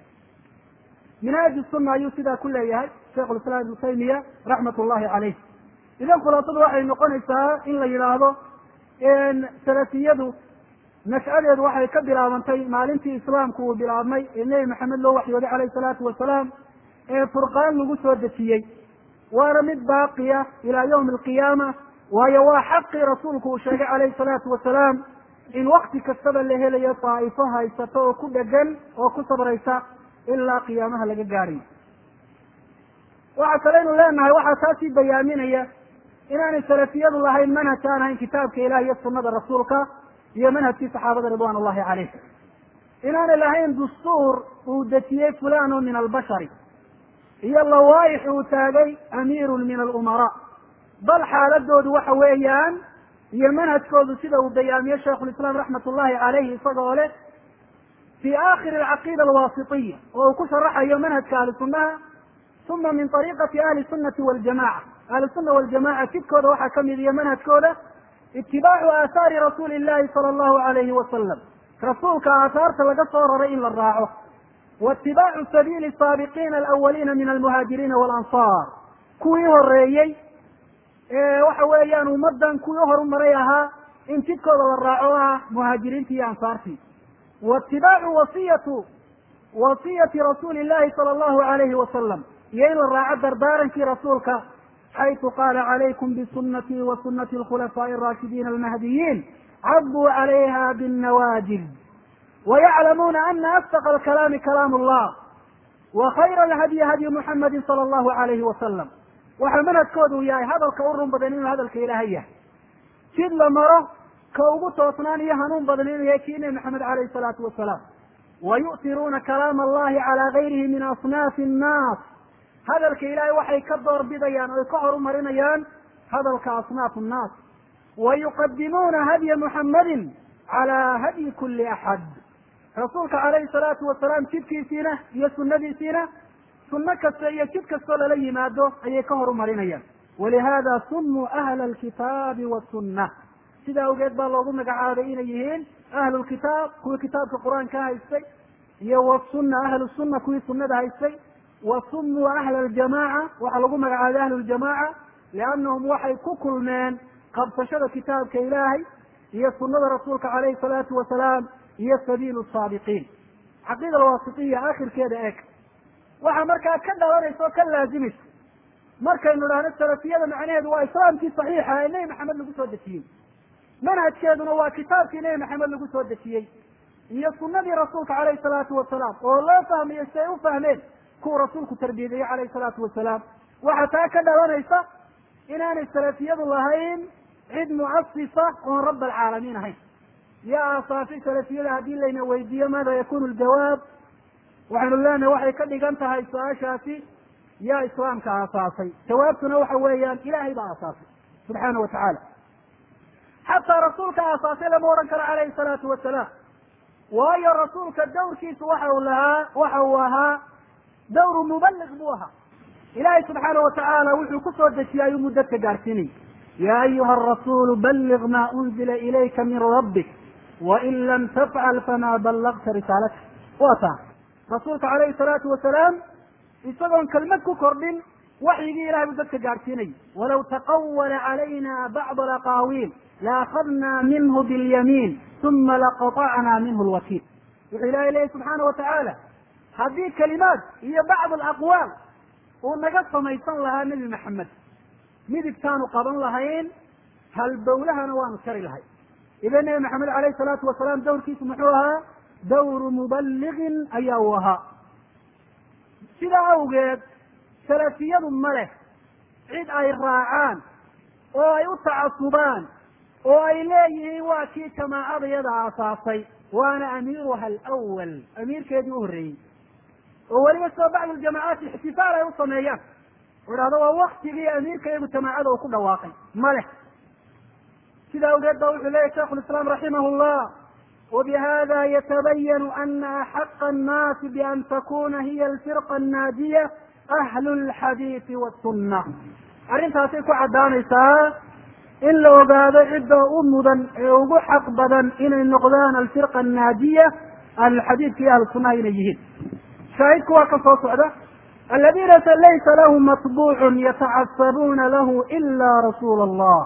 Speaker 1: minhaaj sunna ayuu sidaa ku leeyahay shaikhu lislaam ibnu taymiya raxmat ullahi caleyh idan khulaasadu waxay noqonaysaa in la yidhaahdo salafiyadu nashcadeedu waxay ka bilaabantay maalintii islaamku uu bilaabmay ee nebi maxamed loo waxyooday calayhi salaatu wasalaam ee furqaan lagu soo dejiyey waana mid baaqiya ilaa yawmi alqiyaama waayo waa xaqii rasuulku uu sheegay calayhi salaatu wasalaam in wakti kastaba la helayo daa'ifo haysato oo ku dhegan oo ku sabraysa ilaa qiyaamaha laga gaadhayo waxa kaleynu leenahay waxaa taasii bayaaminaya inaanay salafiyadu lahayn manhaj aan ahayn kitaabka ilahi iyo sunada rasuulka iyo manhajkii saxaabada ridwan ullahi caleyh inaanay lahayn dastuur uu dejiyey fulano min albashari iyo lawaaix uu taagay amiirun min alumaraa bal xaaladoodu waxa weeyaan iyo manhajkoodu sida uu bayaamiye shaikhu lislaam raxmat ullahi caleyhi isagoo leh في آخر العقيدة الواسطية وكشرح يوم منهج أهل السنة ثم من طريقة أهل السنة والجماعة. أهل السنة والجماعة كتكودا وحا كمل منهج كودا اتباع آثار رسول الله صلى الله عليه وسلم رسولك آثار تلقصور رئي للراعه واتباع سبيل السابقين الأولين من المهاجرين والأنصار كويه الرئيي وحويان ومدن كويه مريها إن تدكودا للراعوها مهاجرين في أنصارتي واتباع وصية رسول الله صلى الله عليه وسلم يين الراعة دردارا في رسولك حيث قال عليكم بسنتي وسنة الخلفاء الراشدين المهديين عضوا عليها بالنواجذ ويعلمون أن أصدق الكلام كلام الله وخير الهدي هدي محمد صلى الله عليه وسلم وحمنت كودوا ياي هذا الكورن بدنين هذا الكيلهية كد لمره كوغو توصنان يهنون بدنين يكين محمد عليه الصلاة والسلام ويؤثرون كلام الله على غيره من أصناف الناس هذا الكيلاي وحي كدر بديان ويكعر مرنيان هذا كأصناف الناس ويقدمون هدي محمد على هدي كل أحد رسولك عليه الصلاة والسلام تبكي سينة يسو النبي سينة سنك يكبك الصلاة لي ماده أي كهر مرنيان ولهذا سموا أهل الكتاب والسنة سيدا وقيت بالله قعادين يهين أهل الكتاب كل كتاب في القرآن كهيستي والسنة أهل السنة كل سنة هيستي وسموا أهل الجماعة وحلقوا قعاد أهل الجماعة لأنهم وحي كل من قد فشل كتاب كإلهي هي سنة رسولك عليه الصلاة والسلام هي سبيل الصادقين عقيدة الواسطية آخر كده إيك وحا مركا كلا وريسو كلا زمس مركا إنه لها السلفية معناه دواء إسلام في صحيحة إنه محمد لقو سودتين منهج كيدنا هو كتاب كيني محمد لقو سودتين هي سنة رسولك عليه الصلاة والسلام والله فهم يستيقوا فهمين كو رسولك تربيته عليه الصلاة والسلام وحتى كلا وريسو إنان السلفية اللهين عد مؤسسة من رب العالمين هاي يا أصافي سلفية هذه اللي ويدية ماذا يكون الجواب وعن الله وحي كل قمت هاي شافي يا إسلام كأساسي جوابتنا وحويا إلهي بأساسي سبحانه وتعالى حتى رسولك أساسي لمورنك عليه الصلاة والسلام وهي رسولك الدور كيس وحوها دور مبلغ بوها إلهي سبحانه وتعالى وحي كسودك يا يوم مدتك قارسيني يا أيها الرسول بلغ ما أنزل إليك من ربك وإن لم تفعل فما بلغت رسالته وطا رسولك عليه الصلاة والسلام يسألون كلمتك كردين وحي إلهي مدتك قارسيني ولو تقول علينا بعض الأقاويل لأخذنا منه باليمين ثم لقطعنا منه الوكيل وإلهي إليه سبحانه وتعالى هذه كلمات هي بعض الأقوال ونقص ما يصل لها النبي محمد ميدك كانوا قبل لهين هل بولها نوان كري لهين إذا النبي محمد عليه الصلاة والسلام دور كيس محوها دور مبلغ أيوها سيدا أوجد سلفية مله عيد أي راعان وأي تعصبان وأي ليه واكي كما أبيض عصاصي وأنا أميرها الأول أمير كيدي أهري ولما بعض الجماعات احتفال يوصل إياه وهذا هو وقت في أمير كيدي جماعة وكل واقع مله كذا أوجد إليه شيخ الإسلام رحمه الله وبهذا يتبين أن أحق الناس بأن تكون هي الفرقة الناجية أهل الحديث والسنة أرنتها تيكو عدانيسا إلا وقاد عدة أمدا وحق بدن إن النقدان الفرقة الناجية الحديث في أهل السنة إليهن شاهدك وكفوا سعدة الذين ليس لهم مطبوع يتعصبون له إلا رسول الله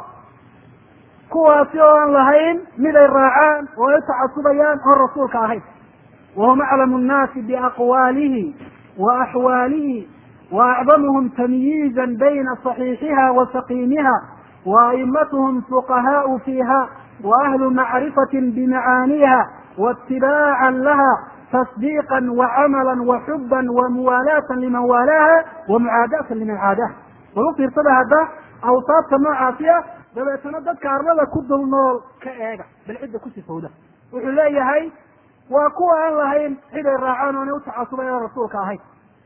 Speaker 1: كواسيون لهين من الراعان ويتعصبيان الرسول كاهين وهم أعلم الناس بأقواله وأحواله وأعظمهم تمييزا بين صحيحها وسقيمها وأئمتهم فقهاء فيها وأهل معرفة بمعانيها واتباعا لها تصديقا وعملا وحبا وموالاة لمن والاها ومعاداة لمن عاداه ونصير صدى هذا أوصاف كما عافية dabeetana dadka arlada ku dul nool ka eega bal cidda ku sifowda wuxuu leeyahay waa kuwa aan lahayn cid ay raacaan oona u tacasubayaan rasuulka ahayn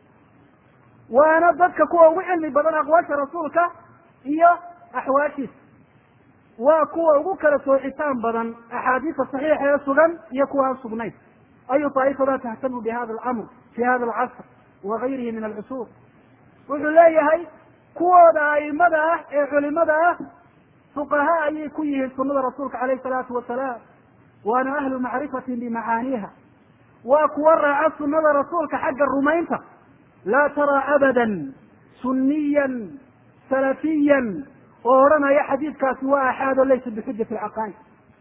Speaker 1: waana dadka kuwa ugu cilmi badan aqwaasha rasuulka iyo axwaashiisa waa kuwa ugu kala soocitaan badan axaadiista saxiixa ee sugan iyo kuwa aan sugnayn أي طائفة تهتم بهذا الأمر في هذا العصر وغيره من العصور. wuxuu leeyahay kuwooda aimada ah ee culimada ah fuqahaa ayay ku yihiin sunada rasuulka calayhi salaatu wasalaam, waana ahlu macrifatin bimacaaniiha, waa kuwa raaca sunada rasuulka xagga rumaynta. laa taraa abadan suniyan salafiyan oo odhanaya xadiidkaasi waa axaad oo laysa bixujati alcaqaa'id,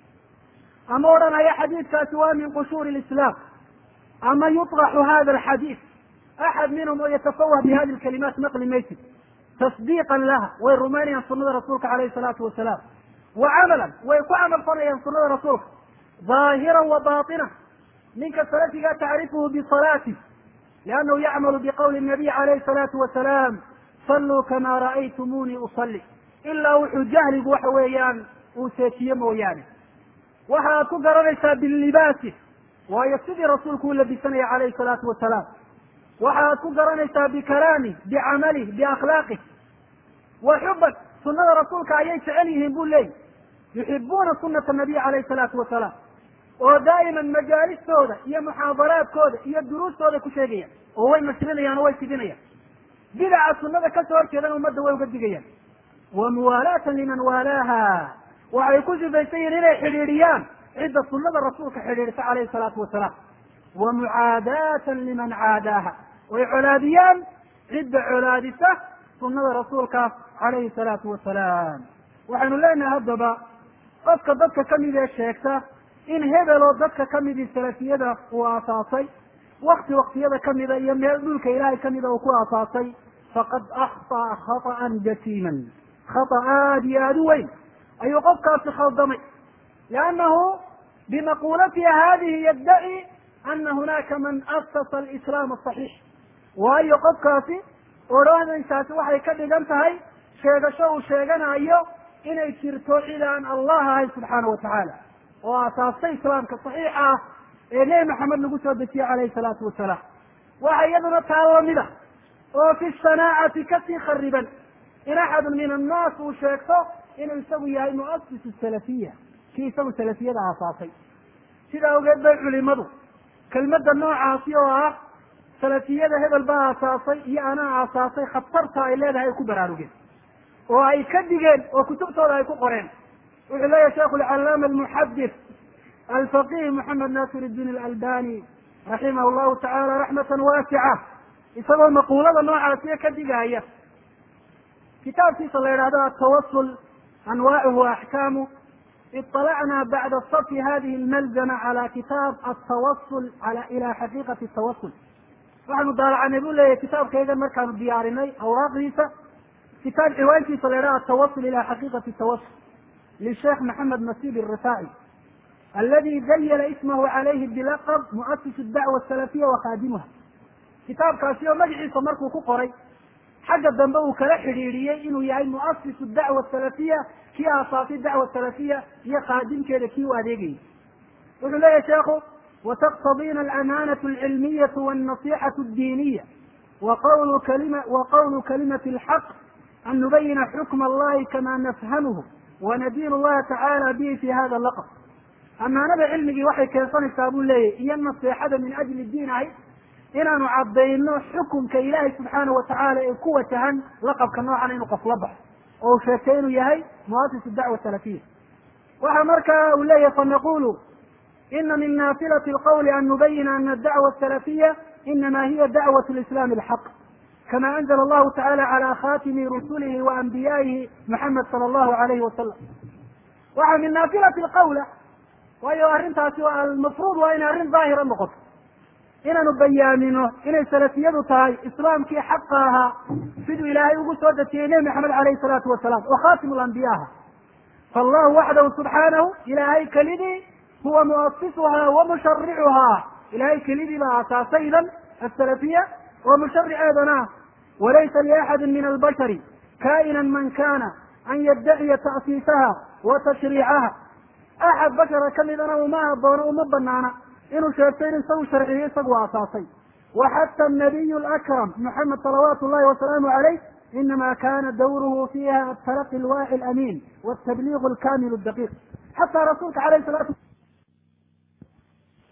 Speaker 1: ama odhanaya xadiidkaasi waa min qushuuri lislaam, ama yuطraxu hada alxadiid axad minhum oo yatafawah bihadi lkalimaat maqli maysid tasdiiqan laha. way rumaynayaan sunada rasuulka calayhi salaatu wasalaam, wa camalan way ku camal falayaan sunada rasuulka ظaahiran wa baطinan. ninka salafiga tacrifuhu bisalaatih liannahu yacmalu biqowli nabiy calayhi salaatu wasalaam saluu kamaa ra'aytumuunii usalli, ilaa wuxuu jahligu waxa weeyaan uu seejiye mooyaane. waxaad ku garanaysaa bilibaasi, waayo sidii rasuulku u labisanaya calayhi salaatu wasalaam. waxaad ku garanaysaa bikalaamih, bicamalih, biakhlaaqih. wa xuban sunada rasuulka ayay jecel yihiin buu leeyahy, yuxibuuna sunata nabiy calayhi salaatu wasalaam, oo daa'iman majaalistooda iyo muxaadaraadkooda iyo duruustooda ku sheegayaan, oo way mashrinayaan oo way fidinayaan. bidaca sunada kasoo horjeedana ummadda way uga digayaan. wa muwaalaatan liman waalaaha, waxay ku sifaysan yihiin inay xidhiidhiyaan cidda sunada rasuulka xidhiidhisa calayhi salaatu wasalaam. wa mucaadaatan liman caadaaha, way colaadiyaan cidda colaadisa sunada rasuulka calayhi salaatu wasalaam. waxaynu leenahay haddaba qofka dadka kamid ee sheegta in hebel oo dadka kamidii salafiyada uu aasaasay waktiyada kamida iyo meel dhulka ilaahay kamida uu ku aasaasay, faqad akhطأa khaطأan jasiiman, khata aad iyo aad u weyn ayuu qofkaasi khaldamay. liannahu bimaqulatihi hadihi yaddaci ana hunaka man asasa alislaam asaxiix. waayo qofkaasi odhanaysaasi waxay ka dhigan tahay sheegasho uu sheeganayo inay jirto cid aan allah ahayn subxaana watacaala, oo aasaastay islaamka saxiixa ah ee nebi maxamed lagu soo dejiyey calayhi salaatu wasalaam. waxa iyaduna taa lamida oo fi shanaacati kasii khariban in axadun min annaas uu sheegto inuu isagu yahay muasisu salafiya, kii isagu salafiyada aasaasay. sidaa awgeed bay culimadu kelmadda noocaasi oo ah salafiyada hebel baa aasaasay iyo anaa aasaasay khatarta ay leedahay ay ku baraarugeen oo ay ka digeen oo kutubtooda ay ku qoreen. wuxuu leeyahay sheikhu alcalaama almuxadis alfaqih moxamed nasir iddiin alalbani raximah llahu tacaala raxmatan waasica, isagoo maquulada noocaasiya ka digaya kitaabkiisa la yidhahdo atawasul anwaacuhu axkaamu. iطalacna bacda safi hadihi almalzama cala kitaab atawasul ila xaqiiqati atawasul. waxaanu daalacanay buu leeyahay kitaabkaygan markaanu diyaarinay awraaqdiisa, kitaab ciwaankiisa la yidhahdo atawasul ila xaqiiqati atawasul lisheekh maxamed nasib الrifaaci aladi dayala ismahu calayhi bilaqab muasis dacwa asalafiya wa khaadimuha. kitaabkaasi oo magaciisa markuu ku qoray xagga dambe uu kala xidhiidhiyey inuu yahay muasisu dacwa asalafiya, kii aasaasay dacwa salafiya iyo khaadimkeeda kii u adeegayay. wuxuu leeyahay sheekhu wataqtadina alamanatu alcilmiyatu walnasixatu addiiniya waqawlu kalimati alxaq an nubayina xukma allahi kama nafhamuhu wanadiin allaha tacaala bihi fi hada laqab. amaanada cilmigii waxay keensanaysaa buu leeyahy iyo naseexada min ajli diin ahay inaanu cadayno xukumka ilaahay subxaana watacaala ee ku wajahan laqabka noocan inuu qof la baxo oo uu sheegtay inuu yahay muasisu dacwa salafiya. waxa markaa uu leeyahay fanaqulu ina min naafilati alqawli an nubayina ana adacwa asalafiya inama hiya dacwat lislaami alxaq kama anzla allahu tacala cala khatimi rusulihi wa anbiyaihi muxamed sala allahu alayhi wasalam. waxa min naafilati alqawla, waayo arrintaasi waa almafruud waa inay arrin daahira noqoto, inaanu bayaamino inay salafiyadu tahay islaamkii xaqa ahaa siduu ilaahay ugu soo dejiyey nebi maxamed alayhi salaatu wasalaam oo khatimu lambiya aha. faallahu waxdahu subxaanahu, ilaahay kelidii huwa muasisuhaa wa musharicuhaa, ilahay kelidii baa aasaasay idan asalafiya oo mushariceedana ah. walaysa liaxadin min albashari kainan man kana an yaddaciya ta'siisaha wa tashriicaha. axad bashara kamidana uma haboono uma banaana inuu sheegto in isagu sharciyo isagu aasaasay. waxata anabiy alakram moxamed salawaatu llahi wasalaamu calayh inama kana dawruhu fiha atalaqi alwaaci alamin watabliigu alkamil daqiiq. xataa rasuulka alayh salaatu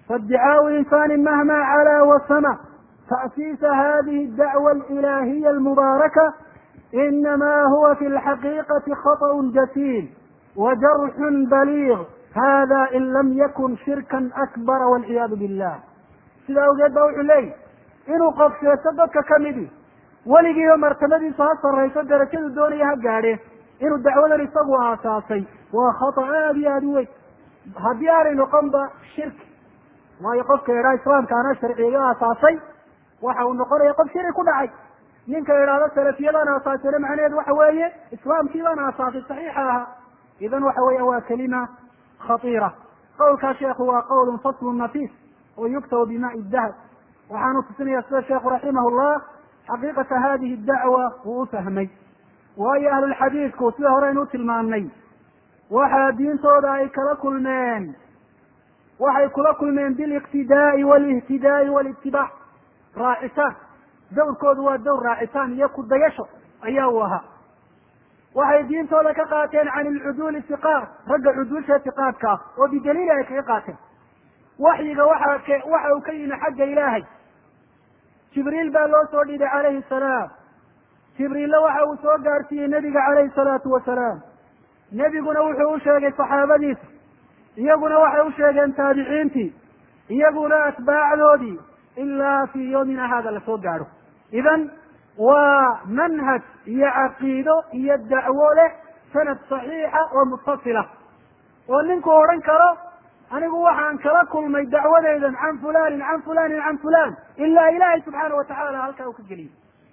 Speaker 1: فادعاء إنسان مهما علا وسمى تأسيس هذه الدعوة الإلهية المباركة إنما هو في الحقيقة خطأ جسيم وجرح بليغ، هذا إن لم يكن شركا أكبر والعياذ بالله. sida awgeed ba wuxuu leeyahy inuu qofsheeso dadka kamidi weligiiba martabadiisu ha sarrayso darajadu doonaya ha gaadhe inuu dacwadan isagu aasaasay waa khata aada iyo aada u weyn haddii aanay noqonba shirki. waayo qofka idhaha islaamka ana sharciga aasaasay waxa uu noqonaya qof shirki ku dhacay. ninka idhaahdo salafiyadaan aasaasayna macnaheedu waxa weeye islaamkii baan aasaasay saxiixa ahaa. idan waxa weeya waa kalima khatiira. qawlkaa sheekhu waa qawl faslu nafiis oo yuktabu bimaai dahab. waxaanu tusinaya sida sheekhu raximahullah xaqiiqata hadihi dacwa uu ufahmay. waayo ahlulxadiidku sida horeynu tilmaamnay waxaa diintooda ay kala kulmeen waxay kula kulmeen biliqtidaai walihtidaai walitibaac, raacitaan. dawrkoodu waa dawr raacitaan iyo ku dayasho ayaa uu ahaa. waxay diintooda ka qaateen can ilcuduuli siqaar, ragga cuduulsha siqaadka ah oo bidaliili ay kaga qaateen. waxyiga waxa uu ka yimi xagga ilaahay. jibriil baa loo soo dhiibay calayhi salaam. jibriilla waxa uu soo gaarsiiyey nebiga calayhi salaatu wasalaam. nebiguna wuxuu u sheegay saxaabadiisa, iyaguna waxay u sheegeen taabiciintii, iyaguna atbaacdoodii ilaa fii yawmina hada lasoo gaadho. idan waa manhaj iyo caqiido iyo dacwo leh sanad saxiixa oo mutasila oo ninku odhan karo anigu waxaan kala kulmay dacwadeydan can fulanin can fulanin can fulan ilaa ilaahay subxaana watacaala halkaa uu ka geliyey.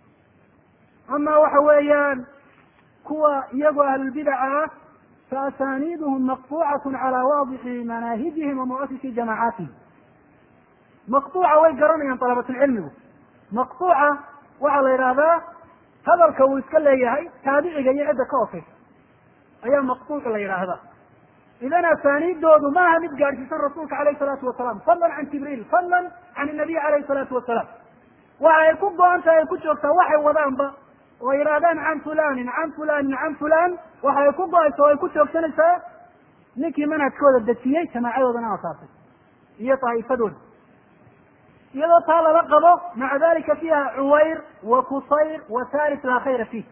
Speaker 1: ama waxa weeyaan kuwa iyagoo ahlulbidaca ah faasaniiduhum maqtuucatu calaa waadixi manaahijihim wa muasisi jamacaatihim. maqtuuca way garanayaan dalabatulcilmigu. maqtuuca waxaa la yidhaahdaa hadalka uu iska leeyahay taabiciga iyo cidda ka hoseysa ayaa maqtuuc la yidhaahdaa. idan asaaniidoodu maaha mid gaadhsiisan rasuulka alayhi salaatu wasalaam fadlan can jibriil fadlan can inabiy alayhi salaatu wasalaam. waxa ay ku go-an tahay ay ku joogtaa waxay wadaanba oo yidhaahdaan can fulanin can fulanin can fulan waxa ay ku go-aysa oo ay ku joogsanaysaa ninkii manhajkooda dejiyey jamaacadoodana asaasay iyo daa'ifadooda. iyadoo taa lala qabo maca dalika fiiha cuwayr wa kusayr wa thalith laa khayra fiih.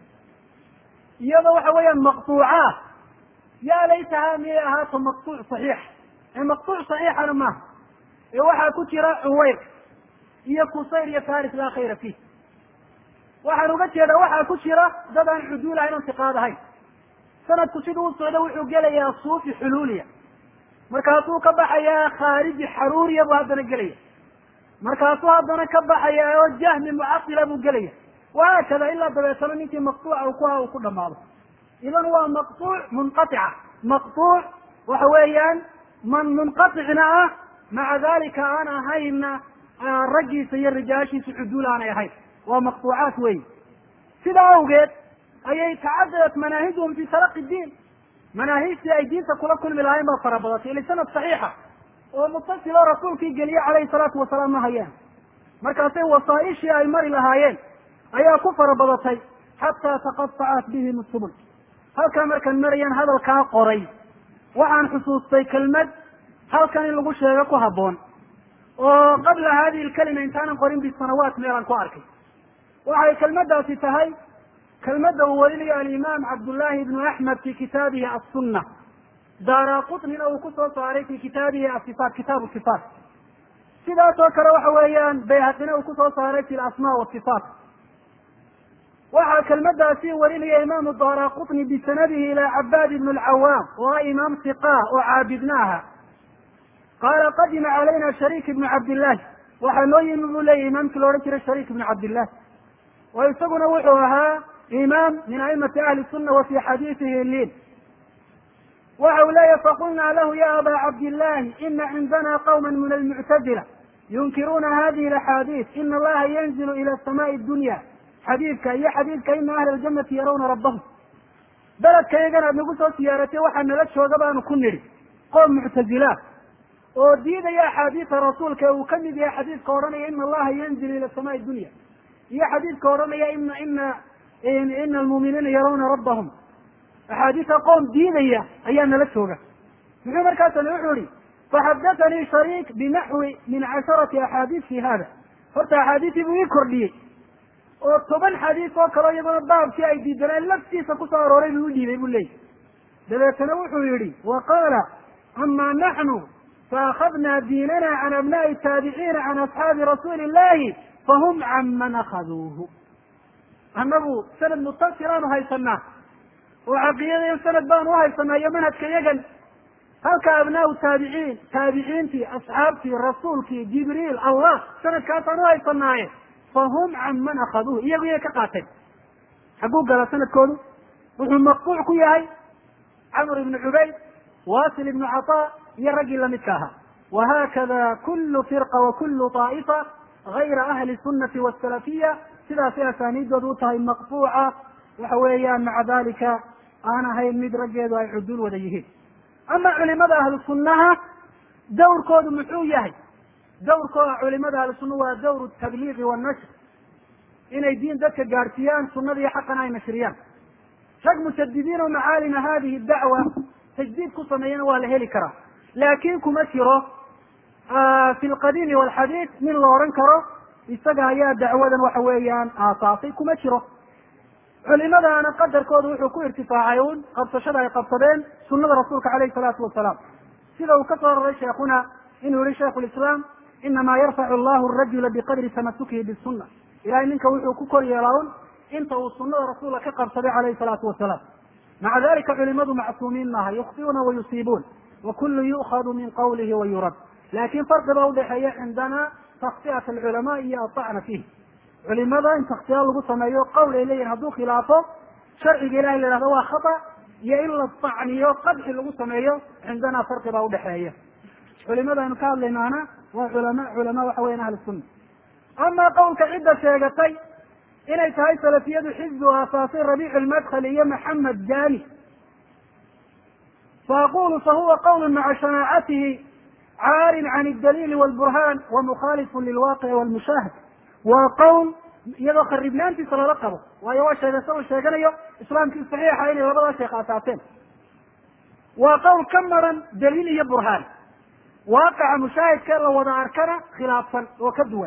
Speaker 1: iyadoo waxa weeyaan maqtuucaat yaa laytaha miyay ahaato maqtuuc saxiix maqtuuc saxiixana maaha ee waxaa ku jira cuwayr iyo kusayr iyo thalith laa khayra fiih. waxaan uga jeedaa waxaa ku jira dad aan cuduul ahayn on tiqaad ahayn. sanadku siduu u socdo wuxuu gelayaa suufi xuluuliya, markaasuu ka baxayaa khaariji xaruuriya buu haddana gelaya, markaasuu haddana ka baxaya oo jahmi mucatila buu gelaya, wahaakada ilaa dabeetana ninkii maqtuuca uu ku haa uu ku dhamaado. idan waa maqtuuc munqatica, maqtuuc waxa weeyaan munqaticna ah maca dalika aan ahayna raggiisa iyo rijaashiisa cuduul aanay ahayn. waa maqtuucaat wey. sidaa awgeed ayay tacadadat manaahijhum fi talaqi diin. manaahijtii ay diinta kula kulmi lahayn baa fara badatay ili sanad saxiixa oo mutasilo rasuulkii geliye calayhi salaatu wasalaam ma hayaan. markaasay wasaaishii ay mari lahaayeen ayaa ku fara badatay xataa taqatacat bihim subul. halkaa markaan marayaan hadalkaa qoray waxaan xusuustay kelmad halkan in lagu sheego ku habboon oo qabla hadihi lkalima intaanan qorin bisanawaat meelaan ku arkay. waxay kelmadaasi tahay kelmada uu warinayo alimaam cabdullahi ibnu axmed fi kitaabihi assunna, daaraqutnina uu kusoo saaray fi kitaabihi asifaat kitaabu sifaat. sidaas oo kale waxa weeyaan bayhaqina uu kusoo saaray fi lasmaa wasifaat. waxaa kelmadaasi warinaya imaamu daaraqutni bisanadihi ila cabaad ibn alcawaam oo ah imaam siqa oo caabidna aha. qaala qadima calayna shariik ibnu cabdillahi. waxaa noo yimi buu leeyahy imaamkii la odhan jiray shariik ibnu cabdillah, oo isaguna wuxuu ahaa imaam min aimati ahli sunna wa fi xadiisihi liin. waxa uu leeyahy faqulna lahu ya aba cabdillahi ina cindana qawma min almuctazila yunkiruna hadihi alaxaadiis ina allaha yanzilu ila samaai dunya. xadiidka iyo xadiidka ina ahla aljanati yarawna rabbahum. beledkaygan aad nagu soo siyaaratay waxaa nala jooga baanu ku nidhi qoom muctazila oo diidaya axaadiisa rasuulka uu kamid yahay xadiidka odhanaya ina allaha yanzilu ila samaai dunya iyo xadiidka odhanaya ina almuuminiina yarawna rabbahum. axaadiisa qoom diidaya ayaa nala jooga. muxuu markaasale wuxuu ihi فحدثني شريك بنحو من 10 أحاديث في هذا. horta axaadiisii buu ii kordhiyey oo 10 xadiis oo kale iyadoo baabkii ay diidaneen laftiisa kusoo arooray buu u dhiibay buu leeyahy. dabeetana wuxuu yihi waqaala ama naxnu faأkhadna diinana can abnaءi الtaabiciina can asxaabi rasuuli الlahi fahum can man akaduuhu. annagu sanad mutasiraanu haysanaa oo caqiidada sanad baanu uhaysanaa iyo manhajka yagan, halka abnaau taabiciin taabiciintii asxaabtii rasuulkii jibriil allah sanadkaasaan uhaysanaaye fahum can man akaduuhu iyagu yay ka qaateen. xaguu gala sanadkoodu wuxuu maqbuuc ku yahay camr ibnu cubayd, wasil ibnu cataa iyo raggii lamidka ahaa. wahakada kulu firqa wakulu طaa'ifa gayra ahli sunati wasalafiya sidaasay asaaniiddoodu u tahay maqbuuca waxa weeyaan maca dalika aan ahayn mid raggeedu ay cuduul wada yihiin. ama culimada ahlu sunnaha dawrkoodu muxuu yahay? dawrkooda culimada ahlu sunna waa dawr tabliiqi wanashr, inay diin dadka gaadhsiiyaan sunada iyo xaqana ay nashriyaan. rag mujadidiin oo macaalima hadihi dacwa tajdiid ku sameeyana waa la heli karaa, laakin kuma jiro fi lqadiimi walxadiid nin la odhan karo isaga ayaa dacwadan waxa weeyaan aasaasay, kuma jiro. culimadaana qadarkooda wuxuu ku irtifaacay un qabsashada ay qabsadeen sunada rasuulka alayhi salaatu wasalaam, sida uu ka soo raray sheekuna inuu yihi shaikhu lislaam inama yarfacu allahu rajula biqadri tamasukihi bisuna. ilahay ninka wuxuu ku kor yeelaa un inta uu sunada rasuulka ka qabsaday alayhi salaatu wasalaam. maca dalika culimadu macsuumiin maaha, yukhtiuna wayusiibuun wakulu yu'khadu min qawlihi wayurad. lakin farqiba udhexeeya cindana taksiyat alculama iyo aطacna fiih. culimada in taksiya lagu sameeyo qawl ay leeyihin hadduu khilaafo sharciga ilahi la yihahdo waa khata, iyo in la tacniyo qadxi lagu sameeyo cindana farqi baa udhexeeya. culimada aynu ka hadlaynaana waa culama waxa weyan ahli sunna. ama qawlka cidda sheegatay inay tahay salafiyadu xizbi oo asaasay rabiic lmadkhali iyo maxamed jani, faaqulu fahuwa qawl maca shanaacatihi caarin can اdaliil wاlburhan wamukhalifu lilwaqici wاlmushaahad. waa qawl iyadoo kharibnaantiisa lala qabo, waayo waa sheegasa uu sheeganayo islaamkii saxiixa inay labadaa sheekh asaaseen. waa qawl ka maran daliil iyo burhaan, waaqica mushaahidka la wada arkana khilaafsan oo ka duwan.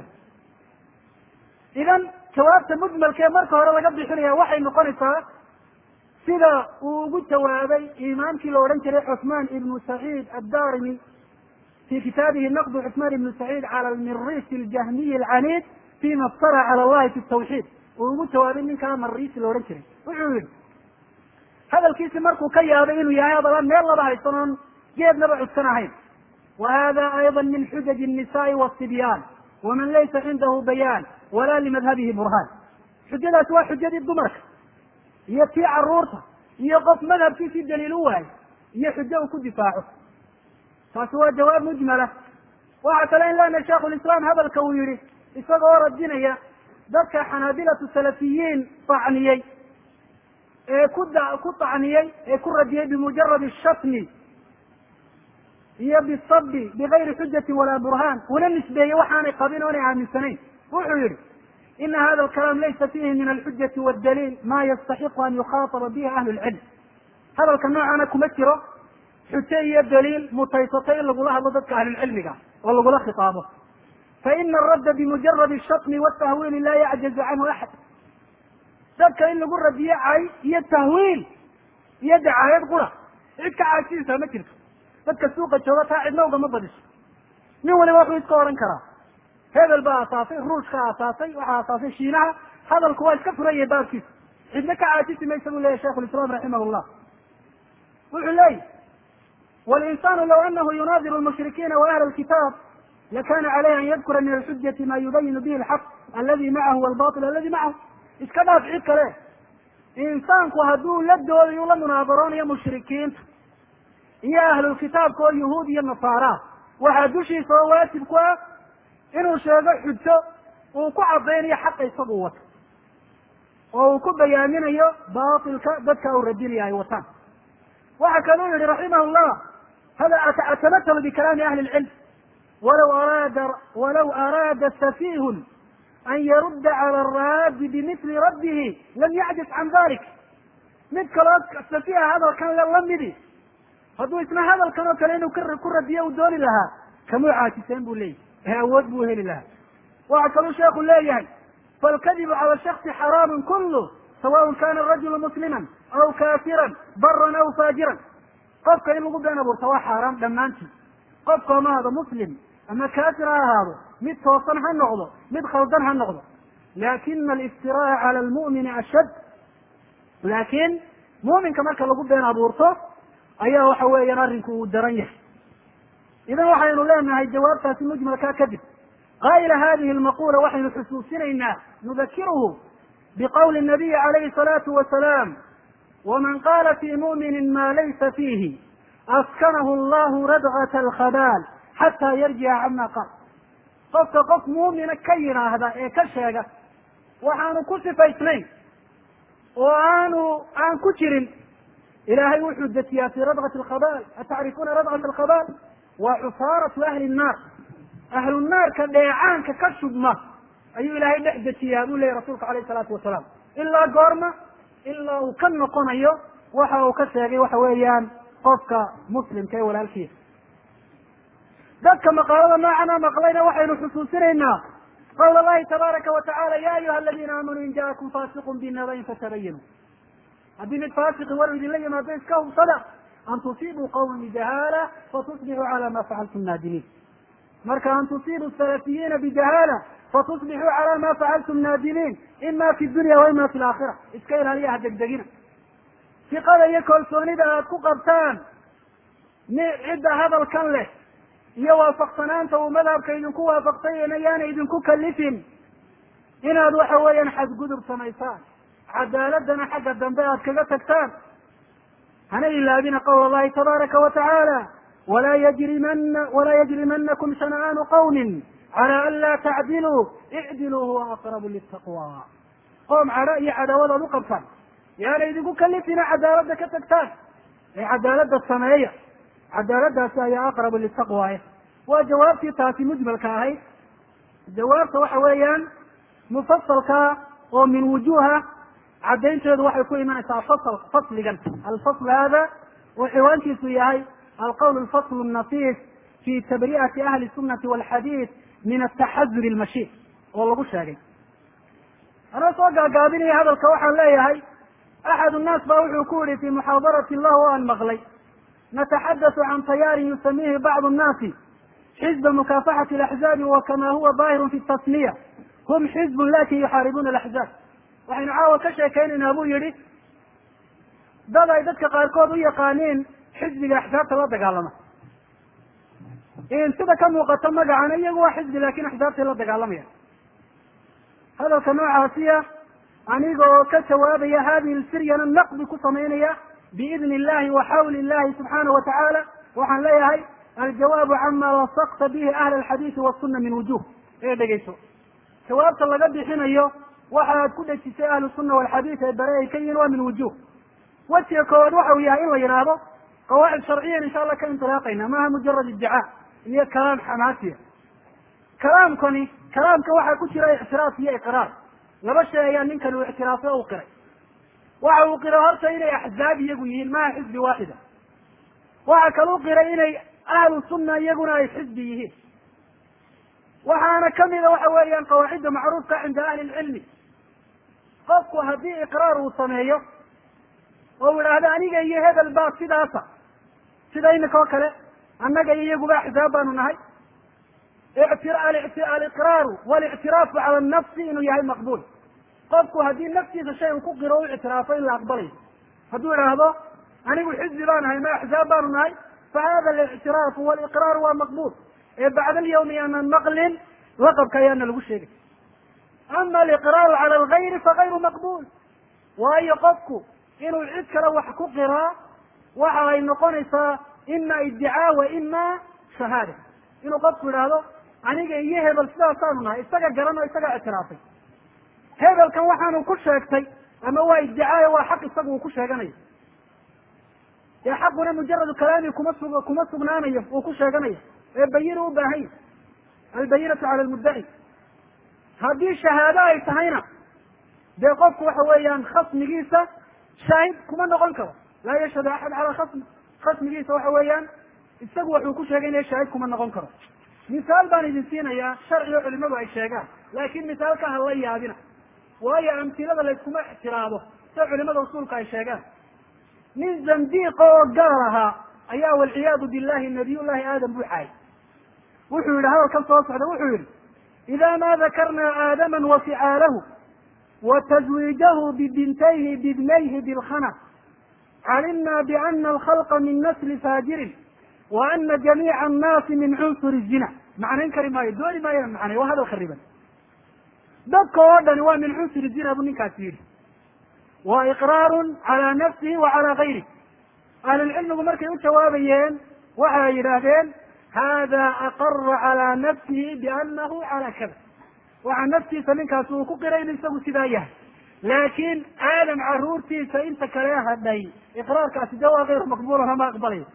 Speaker 1: idan jawaabta mujmalkee marka hore laga bixinaya waxay noqonaysaa sida uu ugu jawaabay imaamkii la odhan jiray cusmaan ibnu saciid addarimi fi kitaabihi naqdu cusmaan ibnu saciid cala almirisi aljahmiyi alcaniid fima iftara cala allahi fi tawxiid. uu ugu jawaabay ninkaa marisi la odhan jiray, wuxuu yihi hadalkiisi markuu ka yaabay inuu yahay hadala meel laba haysan oon geednaba cudsan ahayn. wa hada ayضa min xujaji الnisaءi wالصibyaan waman laysa cindahu bayaan wala limadhabihi burhaan. xujadaasi waa xujadii dumarka iyo tii caruurta iyo qof madhabkiisii daliil u waayo iyo xujo uu ku difaaco. taasi waa jawaab mujmala. waxa kale in lena shaikhu lislaam hadalka uu yihi isaga oo radinaya dadka xanaabilatu salafiyiin tacniyey ee ku tacniyey ee ku radiyey bimujarad shatmi iyo bisabi bigayri xujati walaa burhaan, una nisbeeyey waxaanay qabin oonay aaminsanayn. wuxuu yihi ina hada alkalaam laysa fihi min alxujati waاdaliil ma yastaxiqu an yukhaataba bihi ahlu lcilm. hadalka noocaana kuma jiro xujo iyo daliil mutaysatay in lagula hadlo dadka ahlulcilmiga oo lagula khitaabo. faina aradda bimujarad shatmi watahwiili laa yacjazu canhu axad. dadka in lagu radiyo cay iyo tahwiil iyo dacaayad qura cid ka caajisiisa ma jirto. dadka suuqa jooga taa cidna ugama badiso. nin waliba wuxuu iska odhan karaa hebel baa asaasay, ruushka asaasay, waxaa asaasay shiinaha. hadalku waa iska furaya baabkiisa, cidna ka caajisi maysa buu leyahy shaikhu lislaam raximah llah. wuxuu leeyahy walinsanu law anahu yunaadiru lmushrikiina wa ahla lkitaab lakana caleyhi an yadkura min alxujati ma yubayinu bihi alxaq aladi macahu walbatil aladi macahu. iska dhaaf cid kale, insaanku hadduu la doodayo la munaadaroonayo mushrikiinta iyo ahlulkitaabka oo yahuud iyo nasaara, waxaa dushiisa oo waajib ku ah inuu sheego xujo uu ku cadaynayo xaqa isagu wato oo uu ku bayaaminayo baatilka dadka uu radinaya ay wataan. waxa kaluu yihi raximah llah hada atamatalu bikalaami ahli lcilm walaw araada safihun an yarudda cala araadi bimithli rabbihi lam yacjis can dalik. mid kaloo safiha hadalkan lamidi hadduu isna hadalkan oo kale inuu ku radiyo u dooni lahaa kamuu caajiseen buu leeyahy ee awood buu heli lahaa. waxa kaluu sheeku leeyahay falkadibu cala shaksi xaraamun kullu sawaءn kana rajulu musliman aw kafiran baran aw faajiran. qofka in lagu been abuurta waa xaaraam dhammaantii, qofka ama hado muslim ama kaafir ha ahaado, mid toosan ha noqdo mid khaldan ha noqdo. lakina aliftiraa'a cala almu'mini ashad, laakin mu'minka marka lagu been abuurto ayaa waxa weeyaan arrinku uu daran yahay. idan waxaynu leenahay jawaabtaasi mujmalkaa kadib qaa'ila hadihi lmaqula waxaynu xusuusinaynaa nudakiruhu biqawli nabiyi calayhi salaatu wasalaam waman qaala fi mu'minin ma laysa fiihi askanahu allahu radgata alkhabaal xataa yarjica cama qaal. qofka qof mu'mina ka yidhaahda ee ka sheega waxaanu ku sifaysnayn oo aan ku jirin, ilaahay wuxuu dejiyaa fi radgati alkhabaal. atacrifuuna radgata alkhabaal waa cusaaratu ahli nnaar, ahlu naarka dheecaanka ka shubma ayuu ilaahay dhex dejiyaa buu leyahy rasuulka alayh salaatu wasalaam. ilaa goorma? ilaa uu ka noqonayo waxa uu ka sheegay waxa weeyaan qofka muslimka ee walaalkiisa. dadka maqaalada noocana maqlayna waxaynu xusuusinaynaa qawla allahi tabaaraka wa tacala ya ayuha aladiina aamanuu in jaakum faasiqun binabain fatabayanu. haddii mid faasiqi war idinla yimaado iska hubsada an tusiibuu qawman bijahaala fatusbixuu cala ma facaltum naadimiin. marka an tusiibuu salafiyiina bijahaala fatusbixuu cala ma facaltum naadimiin ima fi dunya wa ima fi laakhira. iska ilaaliya ha degdegina. siqada iyo kalsoonida aad ku qabtaan cidda hadalkan leh iyo waafaqsanaanta uu madhabka idinku waafaqsanyena yaana idinku kalifin inaad waxa weeyaan xadgudub samaysaan, cadaaladana xagga dambe aad kaga tagtaan. hana ilaabina qawla allahi tabaaraka wa tacaala walaa yajrimanakum shana'aanu qawmin cala an laa tacdiluu icdiluu huwa aqrabu litaqwa. qoom cadho iyo cadaawadaad u qabtaan yaana idinku kalifina cadaaladda ka tagtaan ee cadaaladda sameeya. cadaaladaasi ayaa aqrabu litaqwa. waa jawaabtii taasi mujmalka ahayd. jawaabta waxa weeyaan mufasalka oo min wujuha caddaynteedu waxay ku imanaysaa fasligan. alfasl hada oo ciwaankiisu yahay alqawl alfasl الnafis fi tabri'ati ahli الsunati walxadiid min ataxazur اlmashiid oo lagu sheegay. anaa soo gaagaabinaya hadalka waxaan leeyahay axad الnaas ba wuxuu ku yihi fi muxaadarati lah o aan maqlay nataxadatu can tayaarin yusamiihi bacdu الnaasi xizba mukaafaxati اlaxzaabi wakama huwa daahirun fi tasmiya hum xizbun lakin yuxaaribuuna alaxzaab. waxaynu caawa ka sheekeynaynaa buu yihi dad ay dadka qaarkood u yaqaaniin xizbiga axsaabta la dagaalama. sida ka muuqato magacana iyagu waa xizbi lakin axsaabtay la dagaalamaya. hadalka noocaasiya aniga oo ka jawaabaya hadihi lfiryana naqdi ku samaynaya biidni illahi wa xawli illahi subxaana wa tacaala waxaan leeyahay aljawaabu cama lasaqta bihi ahla alxadiidi wasuna min wujuh. ee dhegeyso jawaabta laga bixinayo waxa aad ku dhejisay ahlu sunna walxadiid ee bare ay ka yihiin waa min wujuh. wejiga koowaad waxa uu yahay in la yidhaahdo qawaacid sharciyan insha allah ka intilaaqayna maaha mujarad iddicaa iyo kalaam xamaasiya. kalaamka waxaa ku jira ictiraaf iyo iqraar. laba shay ayaa ninkan uu ictiraafay o u qiray. waxa uu qiray horta inay axzaab iyagu yihiin maha xizbi waaxida. waxa kaluu qiray inay ahlu sunna iyaguna ay xizbi yihiin. waxaana kamida waxa weeyaan qawaacidda macruufka cinda ahli lcilmi. qofku haddii iqraar uu sameeyo oo u idhaahdo aniga iyo hebel baa sidaasa, sida iminka oo kale annaga iyo iyaguba axzaab baanu nahay. aliqraaru walictiraafu cala nafsi inuu yahay maqbuul. qofku haddii naftiisa shay uu ku qiro u ictiraafo in la aqbalayo. hadduu idhaahdo anigu xizbi baan nahay ma axzaab baanu nahay fahada alictiraafu waliqraaru waa maqbuul. ee bacda alyawmi aanan maqlin laqabka ayaana lagu sheegay. ama aliqraaru cala algayri fagayru maqbuul. waayo qofku inuu cid kale wax ku qiraa waxa ay noqonaysaa ima iddicaa wa ima shahaada. inuu qofku idhaahdo aniga iyo hebel sidaasaanu nahay, isaga garan oo isaga ictiraafay. hebelkan waxaanu ku sheegtay ama waa iddicaayo waa xaq isaga uu ku sheeganayo. dee xaquna mujaradu kalaami kuma sugnaanayo uu ku sheeganayo ee bayin u baahan yahy. albayinatu cala lmuddaci. haddii shahaado ay tahayna dee qofku waxa weeyaan khasmigiisa shaahid kuma noqon karo. laa yashhadu axad calaa khasmi. qasmigiisa waxa weeyaan isagu wuxuu ku sheegay inay shaahid kuma noqon karo. misaal baan idin siinayaa sharciga culimadu ay sheegaan, laakiin misaalka ha la yaabina, waayo amtilada layskuma ixtiraado sida culimada usuulka ay sheegaan. nin zandiiqa oo gaal ahaa ayaa walciyaadu billahi nabiyullahi aadam buu caayay. wuxuu yihi hadalkan soo socda, wuxuu yihi ida ma dakarna aadaman waficaalahu watazwiijahu bibintayhi bibnayhi bilkhana calimna biana alkhalqa min nasli faajirin wa ana jamiica annaasi min cunsuri zina. macnayn kari maayo, dooni maayana macnay, waa hadal khariban. dadka oo dhani waa min cunsuri zina buu ninkaasi yidhi. wa iqraarun calaa nafsihi wa calaa gayrih. ahlulcilmigu markay u jawaabayeen waxay yidhaahdeen hada aqara calaa nafsihi bianahu calaa kada. waxaa naftiisa ninkaasi uu ku qiray in isagu sidaa yahay, laakin aadam caruurtiisa inta kale hadhay iqraarkaasi de waa gayru maqbuulan hama aqbalayo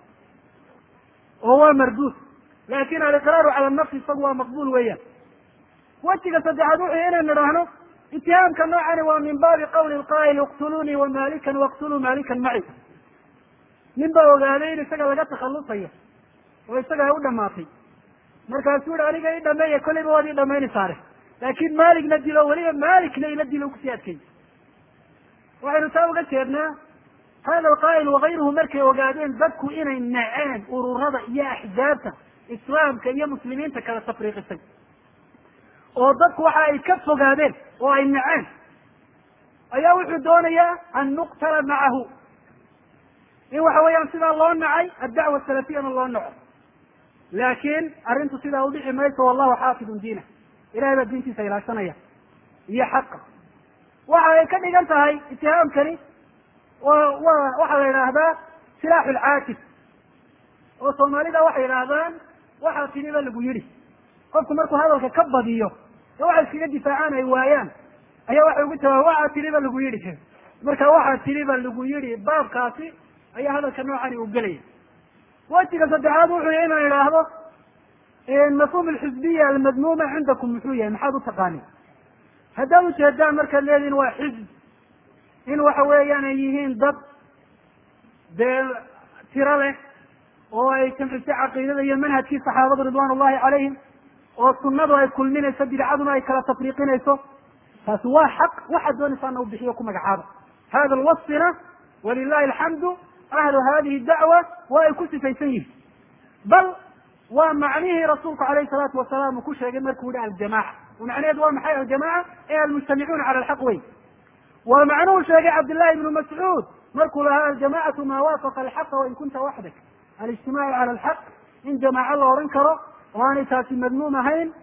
Speaker 1: oo waa marduud. laakin aliqraaru cala nafsi isagu waa maqbuul weeyaan. wejiga saddexaad wuxuu inay nidhaahno itihaamka noocani waa min baabi qawli lqaa'il iqtuluunii wamalikan waqtuluu malikan maci. nin baa ogaaday in isaga laga takhalusayo oo isaga ay u dhamaatay, markaasuu yihi aniga i dhameeya kolleyba waad ii dhamaynaysaare, laakin maaligna dilo, weliba maalikna ila dilo kusii adkay. waxaynu taa uga jeednaa hada alqaa'il wagayruhu markay ogaadeen dadku inay naceen ururada iyo axzaabta islaamka iyo muslimiinta kala tafriiqisay, oo dadku waxa ay ka fogaadeen oo ay naceen, ayaa wuxuu doonayaa an nuqtala macahu, in waxa weeyaan sidaa loo nacay addacwa salafiyana loo naco. laakin arrintu sidaa udhici mayso, wallahu xaafidun diinah, ilahay baa diintiisa ilaashanaya iyo xaqa. waxa ay ka dhigan tahay itihaamkani waxaa la yidhaahdaa silaaxu lcaakif, oo soomaalida waxay yidhaahdaan waxaa tiniba lagu yidhi. qofku markuu hadalka ka badiyo ee waxay iskaga difaacaan ay waayaan, ayaa waxay ugu jawaaba waxaa tiniba lagu yidhi. marka waxaa tiniba lagu yidhi baabkaasi ayaa hadalka noocani u gelaya. wejiga saddexaad wuxuu yahay inaan idhaahdo mafhum alxizbiya almadmuuma cindakum muxuu yahay, maxaad utaqaanin? haddaad ujeedaan markaad leedihin waa xizb, in waxa weeyaan ay yihiin dad dee tiro leh oo ay jamcisay caqiidada iyo manhajkii saxaabadu ridwan ullahi calayhim, oo sunadu ay kulminayso bidcaduna ay kala tafriiqinayso, taasi waa xaq. waxaad doonaysaana u bixiyo ku magacaaba. hada lwasfina walilahi alxamdu ahlu hadihi dacwa waa ay ku sifaysan yihin, bal waa macnihii rasuulku alayhi salaatu wasalaam uu ku sheegay markuu yihi aljamaca. macnaheedu waa maxay aljamaca? ee almujtamicuuna cala alxaq wey. waa macnuhu sheegay cabdillahi ibnu mascuud markuu lahaa aljamacatu maa waafaqa alxaqa wain kunta waxdak. alijtimaacu cala alxaq in jamaaco la odhan karo oo aanay taasi madmuum ahayn,